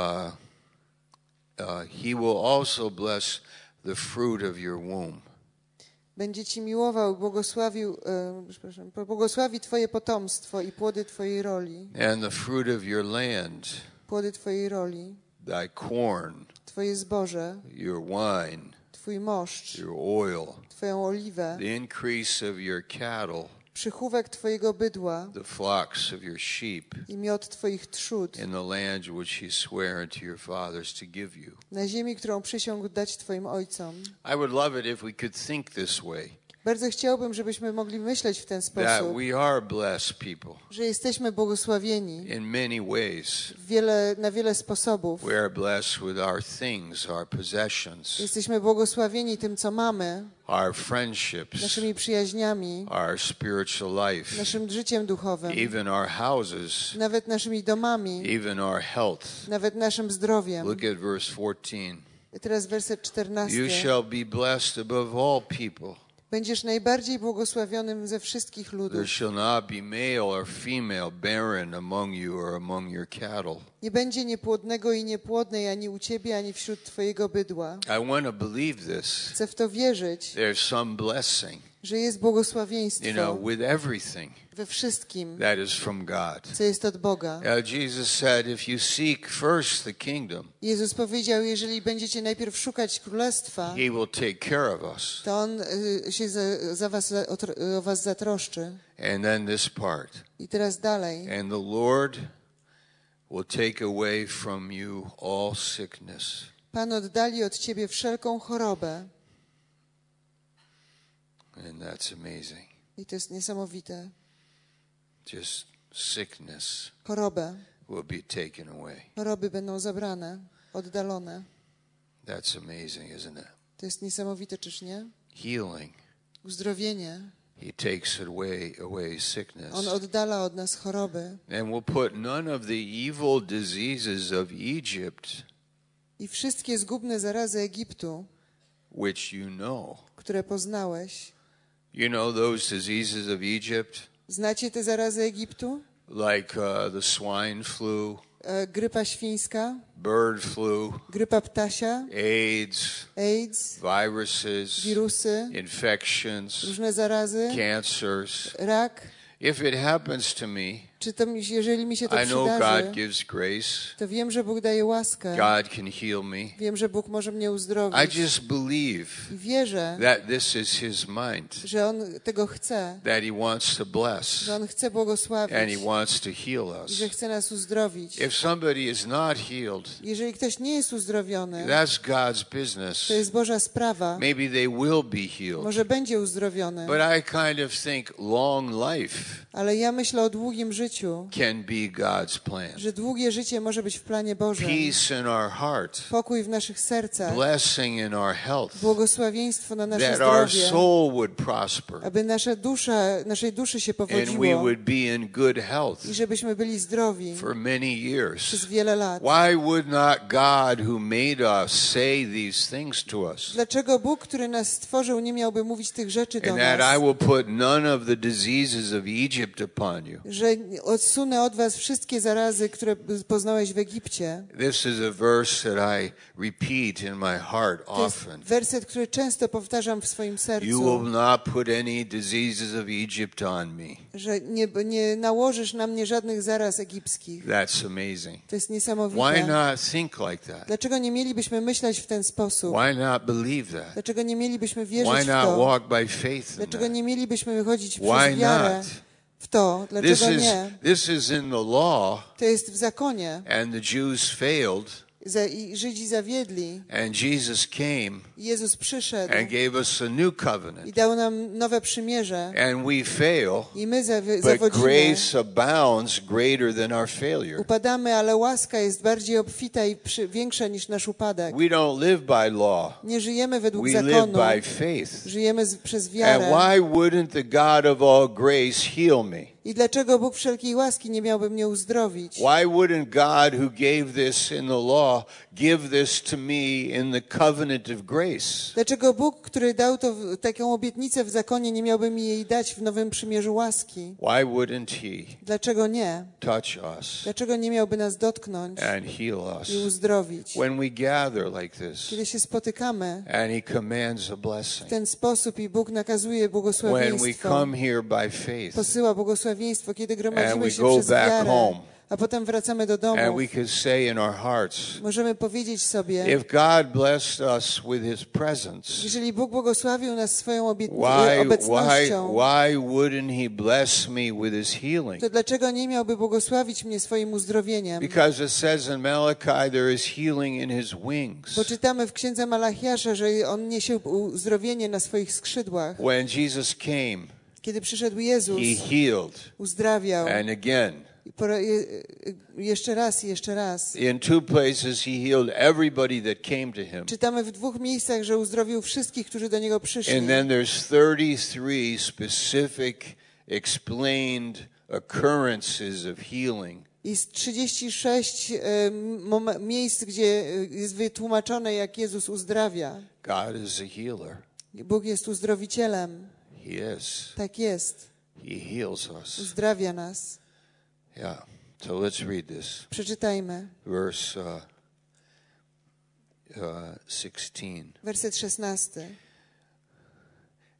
uh, he will also bless the fruit of your womb. Będzie Ci miłował i błogosławił, e, przepraszam, błogosławi Twoje potomstwo i płody Twojej roli, And the fruit of your land, płody Twojej roli, thy corn, Twoje zboże, your wine, Twój moszcz, your oil, Twoją oliwę, the increase of your cattle, przychówek Twojego bydła the flocks of your sheep, i miod Twoich trzód in the land which he sware unto your fathers to give you. na ziemi, którą przysiągł dać Twoim ojcom. I would love it if we could think this way, Bardzo chciałbym, żebyśmy mogli myśleć w ten that sposób, we are blessed people że jesteśmy błogosławieni in many ways. w wiele, na wiele sposobów. We are blessed with our things, our possessions, Jesteśmy błogosławieni tym, co mamy, our friendships, naszymi przyjaźniami, our spiritual life, naszym życiem duchowym, even our houses, nawet naszymi domami, even our health. nawet naszym zdrowiem. Look at verse fourteen. Teraz werset You czternasty. shall be blessed above all people. Będziesz najbardziej błogosławionym ze wszystkich There ludów. shall not be male or female barren among you or among your cattle. Nie będzie niepłodnego i niepłodnej ani u ciebie, ani wśród twojego bydła. I want to believe this. Chcę w to wierzyć, There's some blessing, że jest you błogosławieństwo know, with everything. we we wszystkim, that is from God. co jest od Boga. Uh, Jesus said, if you seek first the kingdom, Jezus powiedział, jeżeli będziecie najpierw szukać królestwa, he will take care of us. to On y, się za, za was, o, tro- o was zatroszczy. And then this part. I teraz dalej. And the Lord will take away from you all sickness. Pan oddali od ciebie wszelką chorobę. And that's amazing. I to jest niesamowite. Just sickness Chorobę. will be taken away. Choroby będą zabrane, oddalone. That's amazing, isn't it? To jest niesamowite, czyż nie? Healing. Uzdrowienie. He takes away, away sickness. On oddala od nas choroby. And will put none of the evil diseases of Egypt, I wszystkie zgubne zarazy Egiptu, which you know. które poznałeś. You know those diseases of Egypt? Znacie te zarazy Egiptu? Like uh, the swine flu, E, grypa świńska, bird flu, grypa ptasia, AIDS, AIDS, viruses, wirusy, infections, różne zarazy, cancers. rak. If it happens to me, Czy to, mi- jeżeli mi się to I know przydarzy, God gives grace. to wiem, że Bóg daje łaskę. God can heal me. Wiem, że Bóg może mnie I uzdrowić. just believe I wierzę, that this is His mind, że On tego chce, that He wants to bless, że On chce and błogosławić He wants to heal i us. że chce nas uzdrowić. If somebody is not healed, Jeżeli ktoś nie jest uzdrowiony, that's God's business. to jest Boża sprawa. Maybe they will be healed. Może będzie uzdrowiony, But I kind of think long life ale ja myślę o długim życiu, can be God's plan. że długie życie może być w planie Bożym. Peace in our heart, Pokój w naszych sercach, blessing in our health, błogosławieństwo na nasze that our zdrowie, soul would prosper, aby nasza dusza, naszej duszy się and we powodziło would be in good health i żebyśmy byli zdrowi for many years. przez wiele lat. Why would not God, who made us, say these things to us? Dlaczego Bóg, który nas stworzył, nie miałby mówić tych rzeczy do And that nas? I will put none of the diseases of Egypt upon you. Że odsunę od was wszystkie zarazy, które poznałeś w Egipcie. This is a verse that I repeat in my heart To jest often. werset, który często powtarzam w swoim You sercu, will not put any diseases of Egypt on me. że nie, nie nałożysz na mnie żadnych zaraz egipskich. That's amazing. To jest Why niesamowite. not think like that? Dlaczego nie mielibyśmy myśleć w ten sposób? Why not believe that? Dlaczego nie mielibyśmy wierzyć Why w not to? walk by faith in Dlaczego that? nie mielibyśmy wychodzić Why przez wiarę not? w to? This Dlaczego is, nie? this is in the law, To jest w zakonie. and the Jews failed, Za- I Żydzi zawiedli. and Jesus came I Jezus przyszedł and gave us a new i covenant. dał nam nowe przymierze. And we fail, I my zawi- but zawodzimy. grace abounds greater than our failure. Upadamy, ale łaska jest bardziej obfita i przy, większa niż nasz upadek. We don't live by law. Nie żyjemy według We live zakonu. by faith. Żyjemy z, przez And wiarę. why wouldn't the God of all grace heal me? I dlaczego Bóg wszelkiej łaski nie miałby mnie uzdrowić? Why wouldn't God, who gave this in the law, give this to me in the covenant of grace? Dlaczego Bóg, który dał to, w- taką obietnicę w zakonie, nie miałby mi jej dać w nowym przymierzu łaski? Why wouldn't He Dlaczego nie? touch us Dlaczego nie miałby nas dotknąć and heal us? i uzdrowić? When we gather like this, Kiedy się spotykamy and He commands a w blessing, ten sposób i Bóg nakazuje when we błogosławieństwo, come here by faith, posyła błogosławieństwo, kiedy And gromadzimy we się go przez back wiarę, home. a potem wracamy do and domu, we could say in our hearts, możemy powiedzieć sobie, if God blessed us with His presence, jeżeli Bóg błogosławił nas swoją obiet- why, why, obecnością, why wouldn't He bless me with His healing? to dlaczego nie miałby błogosławić mnie swoim uzdrowieniem? Because it says in Malachi there is healing in His wings. Bo czytamy w księdze Malachiasza, że On niesie uzdrowienie na swoich skrzydłach. When Jesus came, Kiedy przyszedł Jezus, He healed. uzdrawiał. And again, I po, je, jeszcze raz i jeszcze raz. in two places He healed everybody that came to Him. Czytamy w dwóch miejscach, że uzdrowił wszystkich, którzy do Niego przyszli. And then there's thirty-three specific explained occurrences of healing. I z trzydzieści sześć e, mom- miejsc, gdzie e, jest wytłumaczone, jak Jezus uzdrawia. God is a healer. Bóg jest uzdrowicielem. He is. Tak jest. He heals us. Uzdrawia nas. Yeah. So let's read this. Przeczytajmy. Verse uh, uh, sixteen. Werset szesnasty.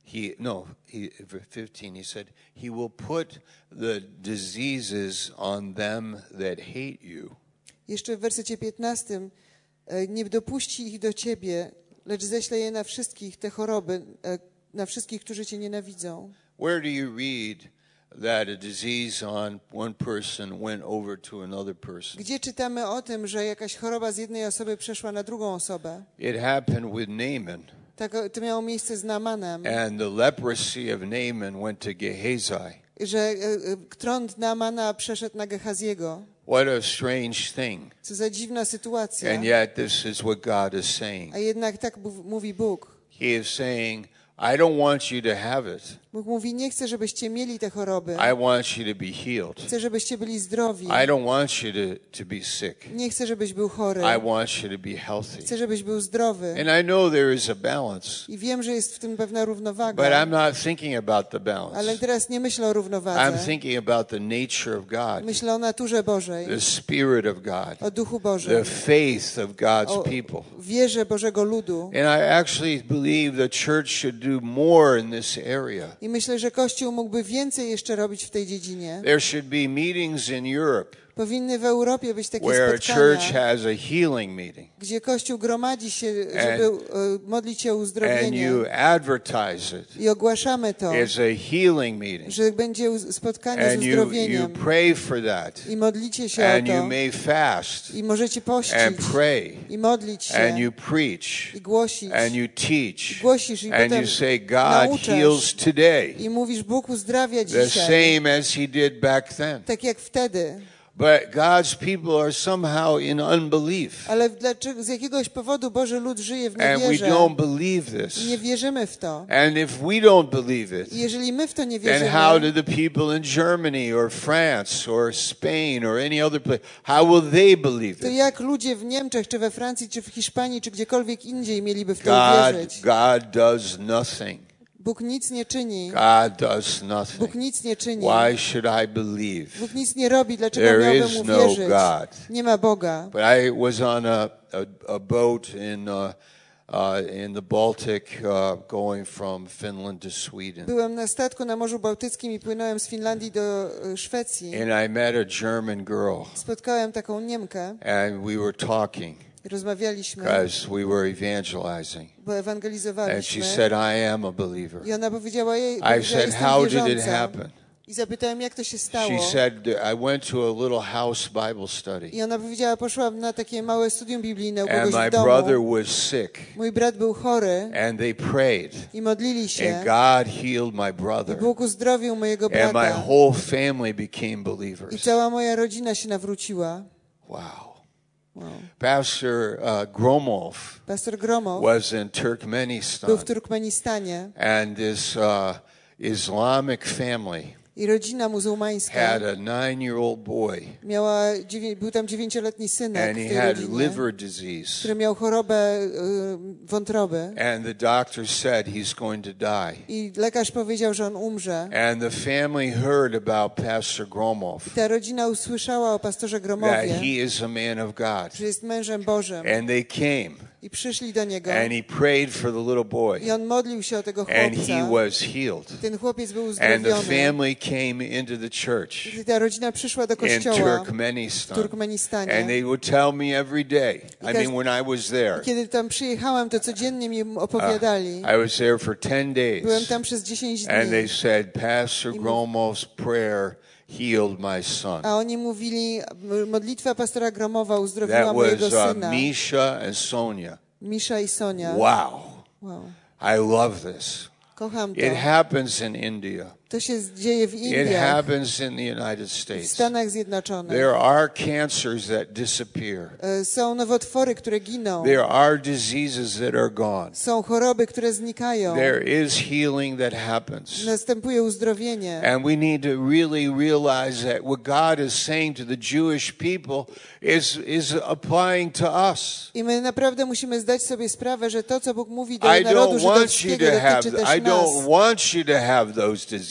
he no, he fifteen he said he will put the diseases on them that hate you. Jeszcze w wersecie piętnastym, e, nie dopuści ich do ciebie, lecz ześle je na wszystkich te choroby, e, na wszystkich, którzy cię nienawidzą. Where do you read that a disease on one person went over to another person? Gdzie czytamy o tym, że jakaś choroba z jednej osoby przeszła na drugą osobę? It happened with Naaman. Tak, to miało miejsce z Naamanem, And the leprosy of Naaman went to Gehazi. że e, e, trąd Naamana przeszedł na Gehaziego. What a strange thing. Co za dziwna sytuacja. And yet this is what God is saying. A jednak tak mów- mówi Bóg. He is saying, I don't want you to have it. Bóg mówi, nie chcę, żebyście mieli te choroby. I want you to be healed. Chcę, żebyście byli zdrowi. I don't want you to, to be sick. Nie chcę, żebyś był chory. I want you to be healthy. Chcę, żebyś był zdrowy. And I know there is a balance, I wiem, że jest w tym pewna równowaga. but I'm not thinking about the balance. Ale teraz nie myślę o I'm równowadze. thinking about the nature of God, Myślę o naturze Bożej, the Spirit of God, o Duchu the Bożym, faith of God's o people. wierze Bożego ludu. And I actually believe the church should do more in this area. I myślę, że Kościół mógłby więcej jeszcze robić w tej dziedzinie. There should be meetings in Europe Powinny w Europie być takie where a church spotkania, has a healing meeting gdzie Kościół gromadzi się, żeby e, modlić się o and uzdrowienie. you advertise it. I ogłaszamy to, It's a healing meeting. że będzie uz- spotkanie z And you, you uzdrowieniem. pray for that. I modlicie się And o you to. may fast I możecie pościć. and pray I modlić się. and you preach I głosić. and you teach Głosisz i and potem you say God nauczasz. heals today I mówisz, Bóg uzdrawia the dzisiaj. same as he did back then. Tak jak wtedy. But God's people are somehow in unbelief. Ale dlaczego, z jakiegoś powodu Boży lud żyje w And we niewierze. don't believe this. I nie wierzymy w to. And if we don't believe it, I jeżeli my w to nie then wierzymy, how do the people in Germany or France or Spain or any other place, how will they believe to it? jak ludzie w Niemczech, czy we Francji, czy w Hiszpanii, czy gdziekolwiek indziej mieliby w to God, uwierzyć? God does nothing. Bóg nic nie czyni. God does Bóg nothing. nic nie czyni. Why should I believe? Bóg nic nie robi. Dlaczego There miałbym is mu no wierzyć? God. Nie ma Boga. But I was on a, a, a boat in uh, uh, in the Baltic, uh, going from Finland to Sweden, Byłem na statku na Morzu Bałtyckim i płynąłem z Finlandii do e, Szwecji. and I met a German girl, Spotkałem taką Niemkę. and we were talking Rozmawialiśmy, because we were evangelizing, bo and she ewangelizowaliśmy. said, "I am a believer." I ona powiedziała jej, I powiedziała, said, jestem "How did it wierząca. happen?" I zapytałem, jak to się stało. She said, "I went to a little house Bible study, I ona powiedziała, poszłam na takie małe studium biblijne u and kogoś my w domu. brother was sick, Mój brat był chory and they prayed, i modlili się. and God healed my I brother, Bóg uzdrowił mojego and my brata. whole family became I believers." cała moja rodzina się nawróciła. Wow. Wow. Pastor uh, Gromov Pastor Gromow was in był w Turkmenistan, Turkmenistanie and this uh, Islamic family i rodzina muzułmańska had a nine-year-old boy, miała, dziewię- był tam dziewięcioletni synek and w he tej had rodzinie, liver disease. który miał chorobę y, wątroby. And the doctor said he's going to die. I lekarz powiedział, że on umrze. And the family heard about Pastor Gromov, Ta rodzina usłyszała o pastorze that Gromowie, he is a man of God. że jest mężem Bożym. And they came, I przyszli do niego. and he prayed for the little boy, I on modlił się o tego and he chłopca. was healed. Ten chłopiec był And the uzdrowiony. family came into the church I ta rodzina przyszła do in kościoła w Turkmenistan. Turkmenistanie. And they would tell me every day. I mean, when I was there, Kiedy tam przyjechałem, to codziennie mi opowiadali. I was there for ten Byłem days. tam przez dziesięć And they dni. said, Pastor Gromov's prayer healed my son. A oni mówili, m- modlitwa pastora Gromowa uzdrowiła That mojego was uh, syna. Misha and Sonia. Misza i Sonia. Wow. Wow. I love this. Kocham to. It happens in India. To się dzieje w It Indiach, happens in the United w States. Stanach Zjednoczonych. There are cancers that disappear. E, Są nowotwory, które giną. There are diseases that are gone. Są choroby, które znikają. There is healing that happens. Następuje uzdrowienie. And we need to really realize that what God is saying to the Jewish people is, is applying to us. I my naprawdę musimy zdać sobie sprawę, że to, co Bóg mówi do I narodu don't want you żydowskiego, to have, dotyczy też I don't nas. want you to have those diseases.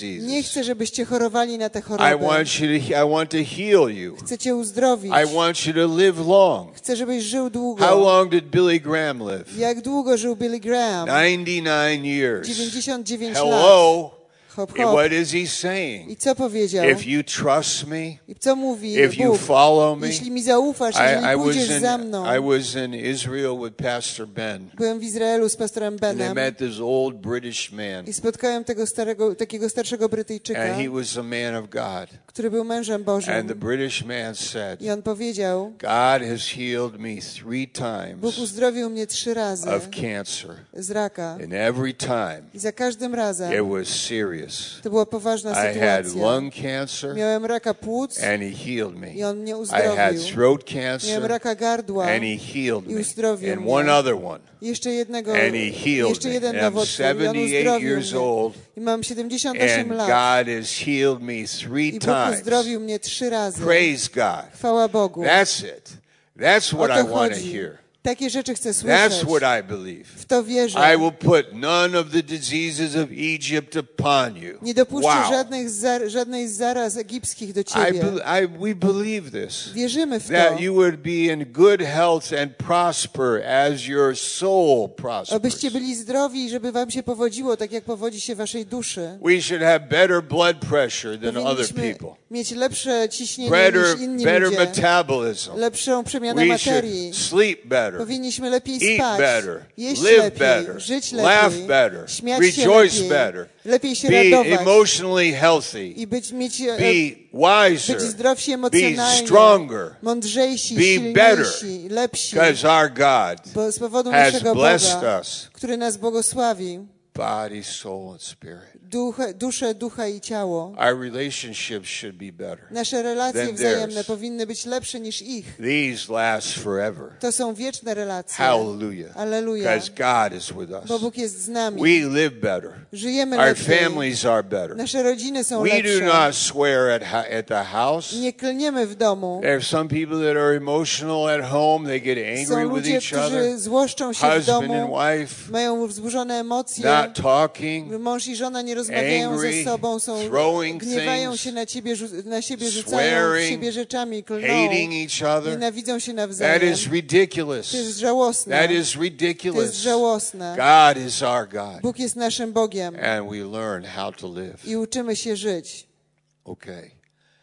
Nie diseases. chcę, żebyście chorowali na te I choroby. want you to, I want to heal you. Chcę cię uzdrowić. I want you to live long. Chcę, żebyś żył How długo. long did Billy Graham live? Jak długo żył Billy Graham? ninety-nine years. dziewięćdziesiąt dziewięć lat. Hello. Hop, hop. What is he saying? I co powiedział? If you trust me, I co mówi if you Bóg? follow me, Jeśli mi zaufasz, I, jeżeli I was pójdziesz za in mną. I was in Israel with Pastor Ben, Byłem w Izraelu z pastorem and I Benem met this old British man, i spotkałem tego starego, takiego starszego Brytyjczyka, and he was a man of God. który był mężem And Bożym. the British man said, I on powiedział, God has healed me three Bóg times uzdrowił mnie trzy razy of cancer, z raka. and every time I za każdym it razem was serious. to była poważna I had sytuacja. lung cancer, Miałem raka płuc and he healed me. i on mnie I had uzdrowił. throat Miałem cancer, raka gardła and he healed i me. uzdrowił And mnie. one other one, Jeszcze jednego, and he healed jeszcze me. jeden And I'm nowotwór i on seventy-eight uzdrowił years mnie. old, I mam siedemdziesiąt osiem and lat. God has healed me three I Bóg times. uzdrowił mnie trzy razy. Praise God. Chwała Bogu. That's it. That's O what I to want to chodzi. hear. Takie rzeczy chcę słyszeć. That's what I believe. W to wierzę. I will put none of the diseases of Egypt upon you. Nie dopuszczę Wow. żadnych zar, żadnej z zaraz egipskich do I, Ciebie. be, I, we believe this. Wierzymy w to. That you would be in good health and prosper as your soul prospers. Abyście byli zdrowi i żeby Wam się powodziło, tak jak powodzi się Waszej duszy. We should have better blood pressure than other Powinniśmy people. mieć lepsze ciśnienie Better, niż inni better ludzie. metabolism. Lepszą przemianę We should materii. sleep better. Powinniśmy lepiej Eat spać, better, jeść live lepiej, better, żyć laugh lepiej, better, śmiać się rejoice lepiej, better, lepiej się be radować emotionally healthy, i być, mieć, e, be być wiser, zdrowsi be emocjonalnie, stronger, mądrzejsi, be silniejsi, better, lepsi, because our God bo z powodu has naszego blessed Boga, us, który nas błogosławi, body, soul, and spirit. ducha, duszę, ducha i ciało. Our relationships should be better. Nasze relacje than wzajemne theirs. powinny być lepsze niż ich. These last forever. To są wieczne relacje. Hallelujah. Alleluja. Because God is with us. Bo Bóg jest z nami. We live better. Żyjemy Our lepiej. families are better. Nasze rodziny są We do lepsze. not swear at, ha- at the house. Nie klniemy w domu. There are some people that are emotional at home. They get Są angry with ludzie, each other. którzy złoszczą się w Husband domu, and wife mają wzburzone emocje. not talking, Mąż i żona nie rozmawiają angry, ze sobą, są, throwing gniewają things, się na, ciebie, rzu- na siebie, rzucają w swearing, siebie rzeczami, klną, hating each other. nienawidzą się That nawzajem. is ridiculous. To jest żałosne. That is To jest ridiculous. żałosne. God is our God. Bóg jest naszym Bogiem And we learn how to live. i uczymy się żyć. Okay.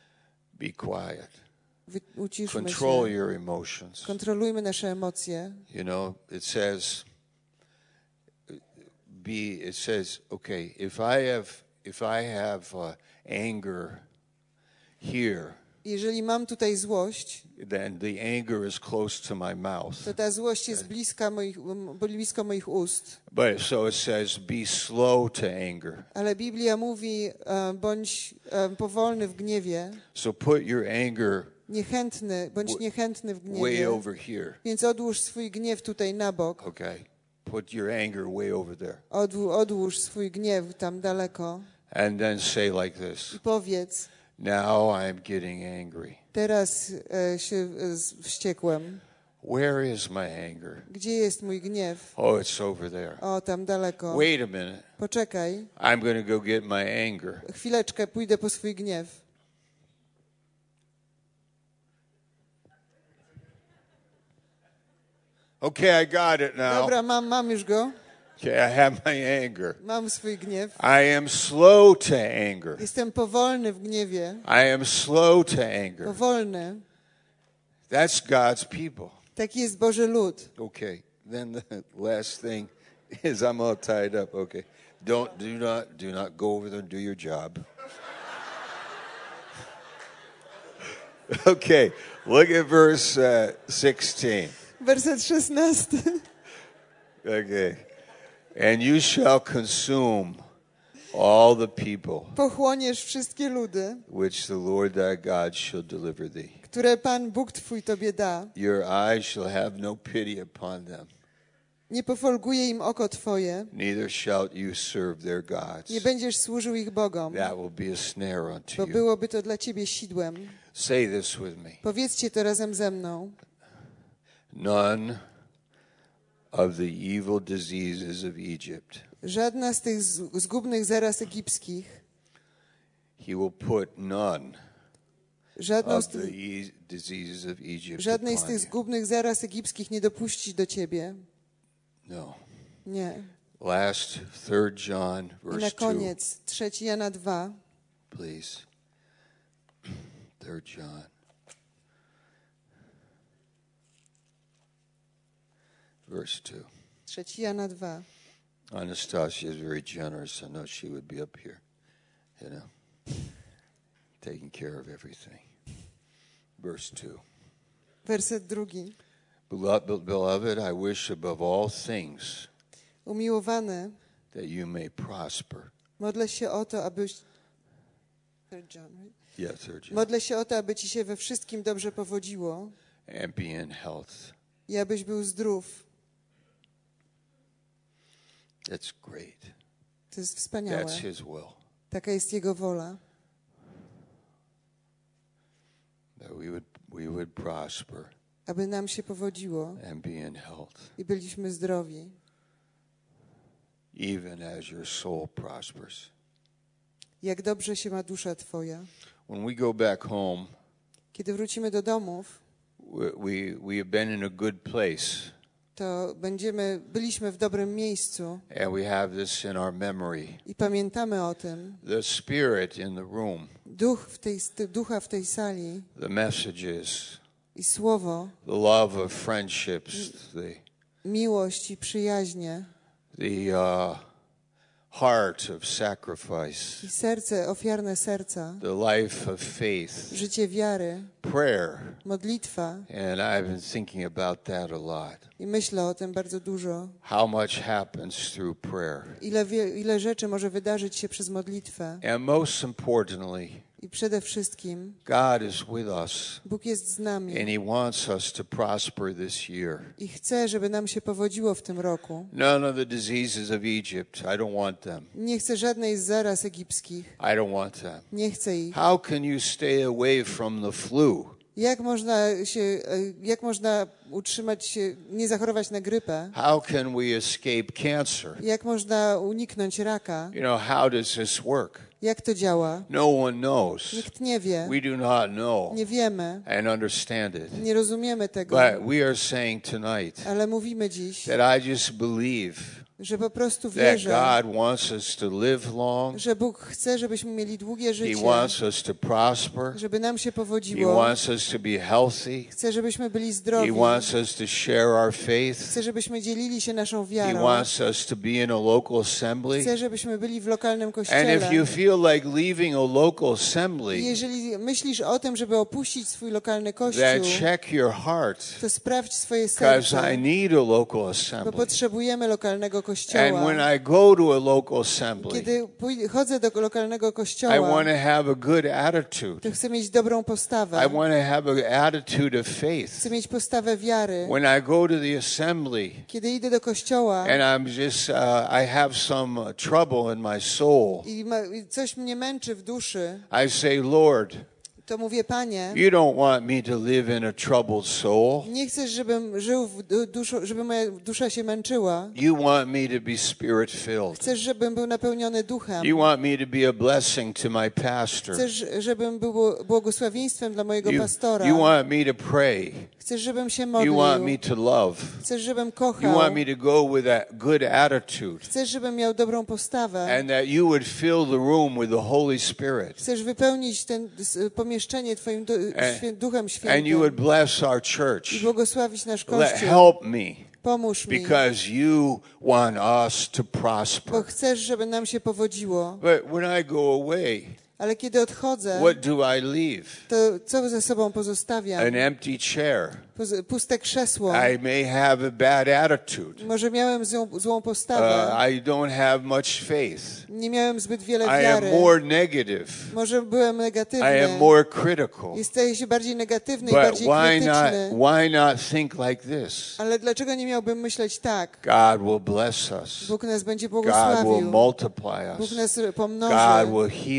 Be quiet. Wy- Uciszmy Control się. your emotions. Kontrolujmy nasze emocje. You know, it says, be, it says, okay, if I have, if I have uh, anger here, Jeżeli mam tutaj złość, then the anger is close to my mouth. to ta złość jest bliska moich, blisko moich ust. But so it says, be slow to anger. Ale Biblia mówi, e, bądź e, powolny w gniewie, So put your anger niechętny, bądź niechętny w way gniewie. over here. Więc odłóż swój gniew tutaj na bok. Okay. Put your anger way over there. Odł- odłóż swój gniew tam daleko And then say like this. i powiedz, Now I'm getting angry. teraz e, się e, z- wściekłem. Where is my anger? Gdzie jest mój gniew? Oh, it's over there. O, tam daleko. Wait a minute. Poczekaj. I'm going to go get my anger. Chwileczkę, pójdę po swój gniew. Okay, I got it now. Dobra, mam, mam już go. Okay, I have my anger. Mam swój gniew. I am slow to anger. Jestem powolny w gniewie. I am slow to anger. Powolny. That's God's people. Taki jest Boży lud. Okay. Then the last thing is I'm all tied up. Okay. Don't do not do not go over there and do your job. Okay. Look at verse uh, sixteen. Werset szesnasty. Okay. And you shall consume all the people Pochłoniesz wszystkie ludy, which the Lord thy God shall deliver thee. które Pan Bóg Twój Tobie da. Your eyes shall have no pity upon them, Nie pofolguje im oko Twoje. neither shalt you serve their gods. Nie będziesz służył ich bogom, That will be a snare unto bo you. byłoby to dla Ciebie sidłem. Say this with me. Powiedzcie to razem ze mną. None of the evil diseases of Egypt Żadna z tych z- zgubnych zaraz egipskich He will put none Żadną of z the tych, e- diseases of Egypt żadnej z upon tych you. zgubnych zaraz egipskich nie dopuści do ciebie. No. Nie. Last, third John, I na verse two, koniec, trzeci Jana dwa. please. Third John. Verse two. trzeci Jana dwa. Anastasia is very generous. I know she would be up here, you know, taking care of everything. Verse two. Werset drugi. Beloved, beloved, I wish above all things Umiłowany, that you may prosper. modlę się o to, abyś... Third John, right? Yeah, third John. Modlę się o to, aby ci się we wszystkim dobrze powodziło And be in health. i abyś był zdrów. That's great. To jest wspaniałe. That's His will. Taka jest Jego wola. That we would we would prosper Aby nam się powodziło and be in health, i byliśmy zdrowi. even as your soul prospers. Jak dobrze się ma dusza Twoja. When we go back home, Kiedy wrócimy do domów, we we, we have been in a good place, to będziemy, byliśmy w dobrym miejscu and we have this in our memory. i pamiętamy o tym. The spirit in the room, Duch w tej, ducha w tej sali the messages, i słowo, the love of friendships, the miłość i przyjaźnie the uh, heart of sacrifice, i serce, ofiarne serca, the life of faith, życie wiary, prayer. modlitwa. And I've been thinking about that a lot. I myślę o tym bardzo dużo. How much happens through prayer. Ile, wie, ile rzeczy może wydarzyć się przez modlitwę. And most importantly, I przede wszystkim God is with us, Bóg jest z nami and He wants us to prosper this year. i chce, żeby nam się powodziło w tym roku. None of the diseases of Egypt, I don't want them. Nie chcę żadnej z zaraz egipskich. I don't want them. Nie chcę ich. How can you stay away from the flu? Jak można się, e, jak można utrzymać się, nie zachorować na grypę? How can we escape cancer? Jak można uniknąć raka? You know, how does this work? Jak to działa? No one knows. Nikt nie wie. We do not know Nie wiemy. and understand it. Nie rozumiemy tego. But we are saying tonight Ale mówimy dziś, that I just believe że po prostu that wierzę, God wants us to live long. że Bóg chce, żebyśmy mieli długie He życie, wants us to prosper. żeby nam się He powodziło. wants us to be healthy. Chce, żebyśmy byli He zdrowi. wants us to share our faith. Chce, żebyśmy dzielili się naszą He wiarą. wants us to be in a local assembly. Chce, żebyśmy byli w lokalnym And kościele. if you feel like leaving a local I assembly, jeżeli myślisz o tym, żeby opuścić swój lokalny then kościół, check your heart, to sprawdź swoje because serce, I need a local bo assembly. potrzebujemy lokalnego And kościoła. when I go to a local assembly, Kiedy pój- chodzę do lokalnego I kościoła, want to have a good attitude. to chcę mieć dobrą I postawę. want to have an attitude of faith. Chcę mieć postawę wiary. When I go to the assembly Kiedy idę do kościoła and I'm just, uh, I have some uh, trouble in my soul, i, ma, i coś mnie męczy w duszy, I say, Lord, to mówię, Panie, you don't want me to live in a troubled soul. nie chcesz, żebym żył w du- duszu, żeby moja dusza się męczyła. You want me to be spirit filled. Chcesz, żebym był napełniony duchem. You want me to be a blessing to my pastor. Chcesz, żebym był błogosławieństwem dla mojego You, pastora. you want me to pray. Chcesz, żebym się You modlił. want me to love. Chcesz, żebym You kochał. want me to go with a good attitude. Chcesz, żebym miał dobrą postawę. And that you would fill the room with the Holy Spirit. Chcesz wypełnić ten s- pomieszczenie Twoim du- świę- Duchem And you Świętym would bless our i church. błogosławić nasz Let, Kościół. help me. Pomóż mi, Because you want us to bo prosper. chcesz, żeby nam się powodziło. But when I go away, Ale kiedy odchodzę, what do I leave? to co ze sobą pozostawiam? An empty chair. Poz- Puste krzesło. I may have a bad attitude. Może miałem złą, złą Uh, postawę. I don't have much faith. Nie miałem zbyt wiele I am wiary. more negative. Może byłem I negatywny. am more critical. I staję się bardziej negatywny i But bardziej why not, krytyczny. why not think like this? Ale dlaczego nie miałbym myśleć tak? God will bless us. Bóg nas będzie God will błogosławił. multiply Bóg us. nas God pomnoży. will heal us.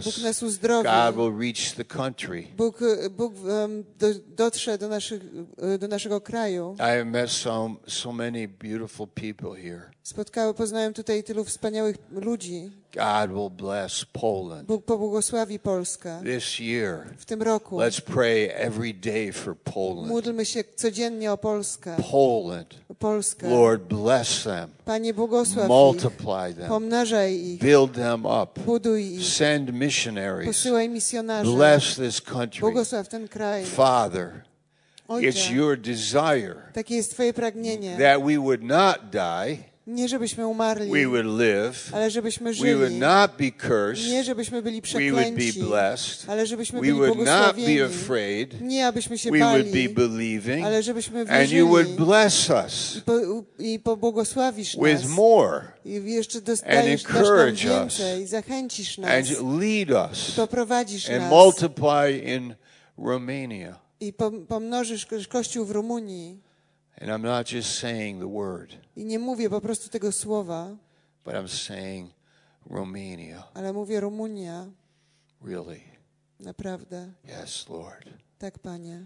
Bóg nas uzdrowi. God will reach the country. Bóg, Bóg um, do, dotrze do, naszych, do naszego kraju. I have met so, so many beautiful people here. Spotkały, poznałem tutaj tylu wspaniałych ludzi. God will bless Poland. Bóg pobłogosławi Polskę. This year, W tym roku let's pray every day for Poland. módlmy się codziennie o Polskę. Poland, O Polskę. Lord, bless them. Panie, błogosław ich. Multiply them. Pomnażaj ich. Build them up. Buduj ich. Send missionaries. Posyłaj misjonarzy. Bless this country. Błogosław ten kraj. Father, it's Ojcze, your desire takie jest Twoje pragnienie. that we would not die, Nie żebyśmy umarli, we would live, ale żebyśmy we would żyli. not be cursed, Nie żebyśmy byli we would be przeklęci, blessed, ale żebyśmy we byli would not be błogosławieni. afraid, Nie abyśmy się we would be bali, believing, ale żebyśmy and wierzyli. you would bless us I, po, I pobłogosławisz nas. with more I jeszcze dostajesz dasz nam encourage więcej. us. Zachęcisz nas. and lead us Poprowadzisz and nas. multiply in Romania. I pom- pomnożysz ko- Kościół w Rumunii. And I'm not just saying the word, I nie mówię po prostu tego słowa, but I'm saying Romania. ale mówię Rumunia. Really. Naprawdę. Yes, Lord. Tak, Panie.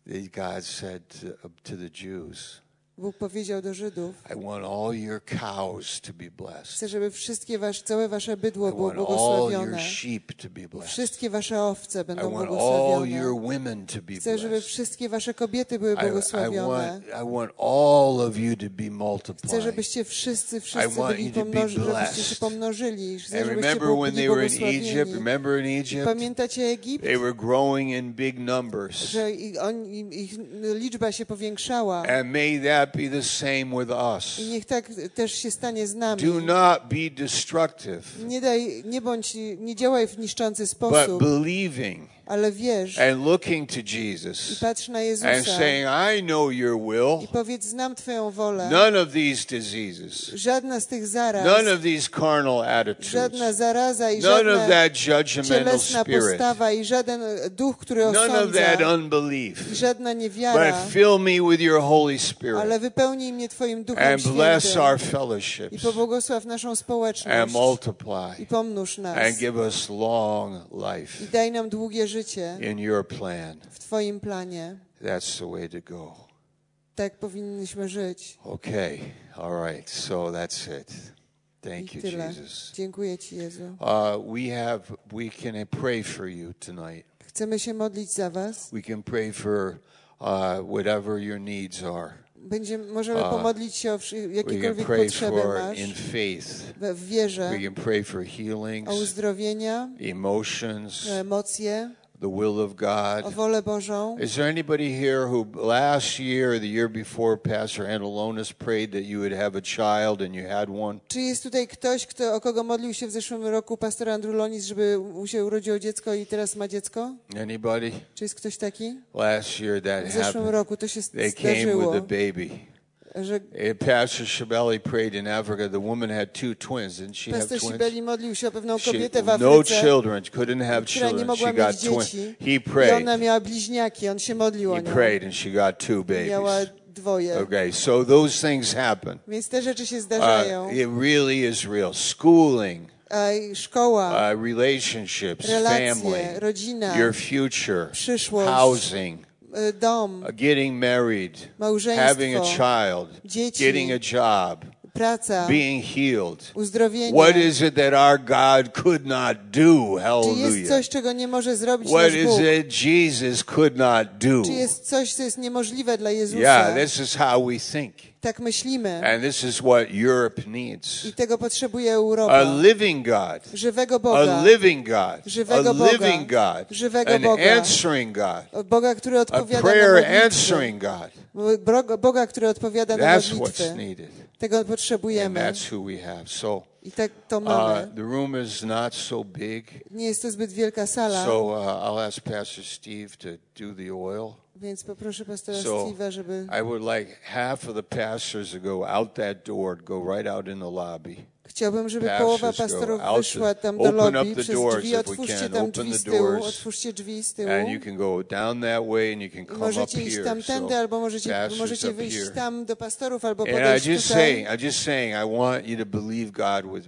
God said to, to the Jews, Bóg powiedział do Żydów, I want all your cows to be blessed. chcę, żeby wszystkie wasz, całe wasze bydło I było want all błogosławione. your sheep to be blessed. Wszystkie wasze owce I będą want all błogosławione. your women to be Chcę, żeby blessed. wszystkie wasze kobiety były I, I, błogosławione. want, I want all of you to be Chcę, multiplied. żebyście wszyscy, I wszyscy want byli you to be pomnoży, żebyście się blessed. pomnożyli. Chcę, And żebyście remember when byli they were in błogosławieni. Egypt? Remember in Egypt? Pamiętacie Egipt? They were growing in big numbers. Że ich, on, ich liczba się powiększała. And may that be the same with us. I niech tak też się stanie z nami. Do not be destructive, Nie daj, nie bądź, nie działaj w niszczący but sposób, believing ale wierz and looking to i Jesus patrz na and Jezusa saying, I know your i will. powiedz, znam Twoją wolę. None of these diseases, Żadna z tych zaraz, none of these carnal attitudes, żadna zaraza i none of żadna that judgmental cielesna spirit, postawa i żaden duch, który none of osądza that i unbelief, żadna niewiara, but fill me with your Holy ale Spirit wypełnij mnie Twoim Duchem and bless Świętym our i fellowships pobłogosław naszą and społeczność i multiply pomnóż nas and give us long i life daj nam długie życie in your plan. w Twoim planie. That's the way to go. Tak powinniśmy żyć. Okay, all right, so that's it. Thank I you, tyle. Jesus. Dziękuję Ci, Jezu. Uh, we have, we can pray for you tonight. Chcemy się modlić za Was. We can pray for uh, whatever your needs are. Będziemy, możemy pomodlić się o wszy- We can jakiekolwiek pray potrzeby for masz in faith. w w wierze, We can pray for healings, o uzdrowienia, emotions, o emocje, the will of o God. wolę Bożą. Is there anybody here who last year or the year before Pastor Antelonis prayed that you would have a child and you had one? Czy jest tutaj ktoś, kto, o kogo modlił się w zeszłym roku pastor Andrulonis, żeby mu się urodziło dziecko i teraz ma dziecko? Anybody? Czy jest ktoś taki? Last year that W zeszłym happened. roku to się They came with zdarzyło, a baby. że And Pastor Shibeli prayed in Africa. The woman had two twins. Didn't she have pastor twins? Sibeli modlił się o pewną She, kobietę w no Afryce, children, couldn't have która nie children. mogła She mieć got twins. dzieci He i prayed. ona miała bliźniaki, on się modlił o He nią. prayed and she got two Miała babies. dwoje. Okay, so those things happen. Więc te rzeczy się Uh, zdarzają. it really is real. Schooling, A i szkoła, uh, relationships, relacje, family, rodzina, your future, przyszłość, housing, y, dom, uh, getting married, małżeństwo, having a child, dzieci, getting a job, praca, being healed. uzdrowienie. What is it that our God could not do? Czy jest Hallelujah. coś, czego nie może zrobić What nasz is Bóg? it Jesus could not do? Czy jest coś, co jest niemożliwe dla Jezusa? Yeah, this is how we think. Tak myślimy. And this is what Europe needs. I tego potrzebuje A Europa. living God. Żywego Boga. A living God. Żywego A Boga. living God. Żywego An Boga. answering God. Boga, który A odpowiada na prayer modlitwy. answering God. Boga, Boga, który odpowiada na That's what's modlitwy. needed. Tego And potrzebujemy. that's who we have. So I tak to uh, mamy. the room is not so big. Nie jest to zbyt wielka sala, So uh, I'll ask Pastor Steve to do the oil. więc poproszę pastora So Steve'a, żeby... I would like half of the pastors to go out that door, go right out in the lobby. Chciałbym, żeby połowa Pastors go pastorów out wyszła to tam do open up lobby the przez doors drzwi. if we Otwórzcie can. tam Open drzwi the z tyłu. doors. Otwórzcie drzwi z tyłu. And you can go down that way and you can come up Możecie iść here. tamtędy, So albo możecie, pastors możecie up wyjść here. tam do pastorów, albo And podejść I just tutaj. saying, I just saying, I want you to believe God with me.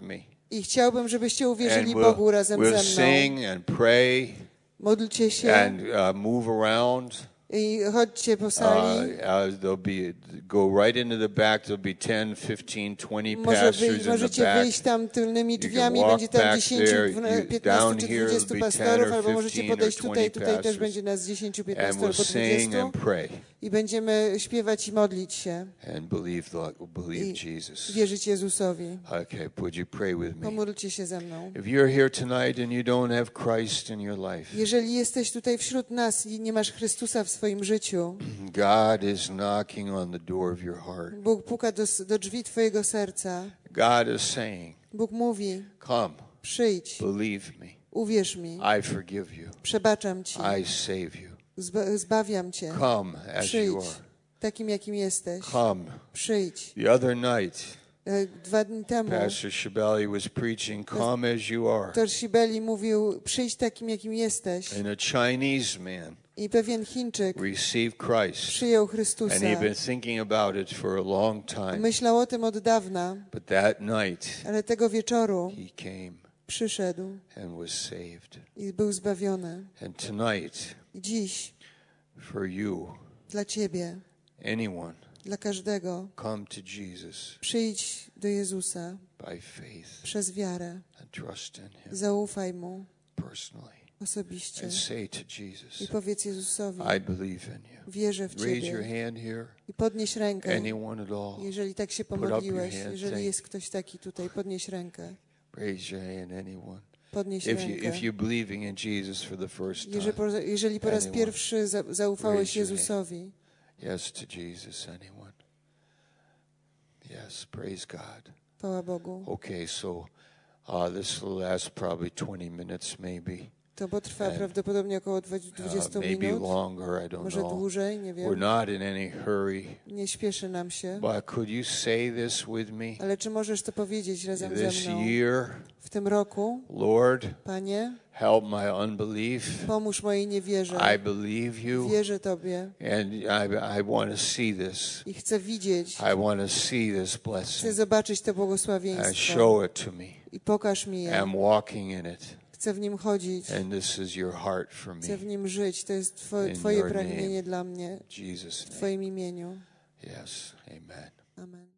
I chciałbym, żebyście And uwierzyli we'll, Bogu razem we'll ze mną. sing and pray Módlcie się and uh, move around. i chodźcie po Uh, sali. uh, there'll be go right into the back. There'll be ten, fifteen, twenty Może pastors wy, in the możecie back. wyjść tam tylnymi You can drzwiami, walk będzie tam back dziesięć, there. You- piętnaście down czy here dwadzieścia will be ten pastorów, or albo możecie fifteen or podejść tutaj, twenty tutaj też pastors. będzie nas dziesięć, And piętnaście we'll albo sing dwadzieścia and pray i będziemy śpiewać i modlić się and believe the, believe i Jesus. wierzyć Jezusowi. Okay, would you pray with me? Pomódlcie się ze mną. If you're here tonight and you don't have Christ in your life, Jeżeli jesteś tutaj wśród nas i nie masz Chrystusa w swoim życiu, God is knocking on the door of your heart. Bóg puka do, do drzwi twojego serca. God is saying, Bóg mówi, come, przyjdź, believe me. uwierz mi, I forgive you. przebaczam ci, I save you. zba- zbawiam cię. Come as you Przyjdź, are. takim jakim jesteś. Come. Przyjdź. The other night, E, Dwa dni temu Pastor Shibeli was preaching, come as you are. Pastor Shibeli mówił, przyjdź takim jakim jesteś. And a Chinese man I pewien Chińczyk received Christ. przyjął Chrystusa. And he'd been thinking about it for a long time. Myślał o tym od dawna, But that night, ale tego wieczoru he came przyszedł and was saved. i był zbawiony. And tonight, I dziś for you, dla ciebie, anyone, dla każdego, come to Jesus przyjdź do Jezusa by faith przez wiarę. and trust in him Zaufaj Mu personally. osobiście And say to i Jesus, powiedz Jezusowi, I believe in you. wierzę w Raise your Ciebie. hand here. I podnieś rękę. Anyone at all. Jeżeli tak się Put up your pomodliłeś, hand, jeżeli thank jest ktoś taki tutaj, podnieś rękę. Raise your hand, anyone. Podnieś If you rękę. if you're believing in Jesus for the first Jeżeli po, time, jeżeli po raz Anyone. pierwszy za, zaufałeś Raise your hand. Jezusowi, yes to Jesus, anyone. Yes, praise God. chwała Bogu, Okay, so uh, this will last probably twenty minutes, maybe. to potrwa And, prawdopodobnie około dwadzieścia Uh, maybe minut, longer, I don't może know. dłużej, nie We're wiem. not in any hurry. Nie śpieszy nam się. But could you say this with me? Ale czy możesz to powiedzieć razem ze This mną? year, W tym roku, Lord, Panie, help my unbelief. pomóż mojej niewierze. I believe you, Wierzę Tobie and I, I want to see this. i chcę widzieć, I want to see this chcę blessing zobaczyć to and błogosławieństwo show it to me. i pokaż mi je. I'm walking in it, Chcę w nim chodzić, and this is your heart for chcę w me. nim żyć. To jest Twoje, In Twoje your pragnienie name. dla mnie In Jesus' w name. Twoim imieniu. Yes, amen. Amen.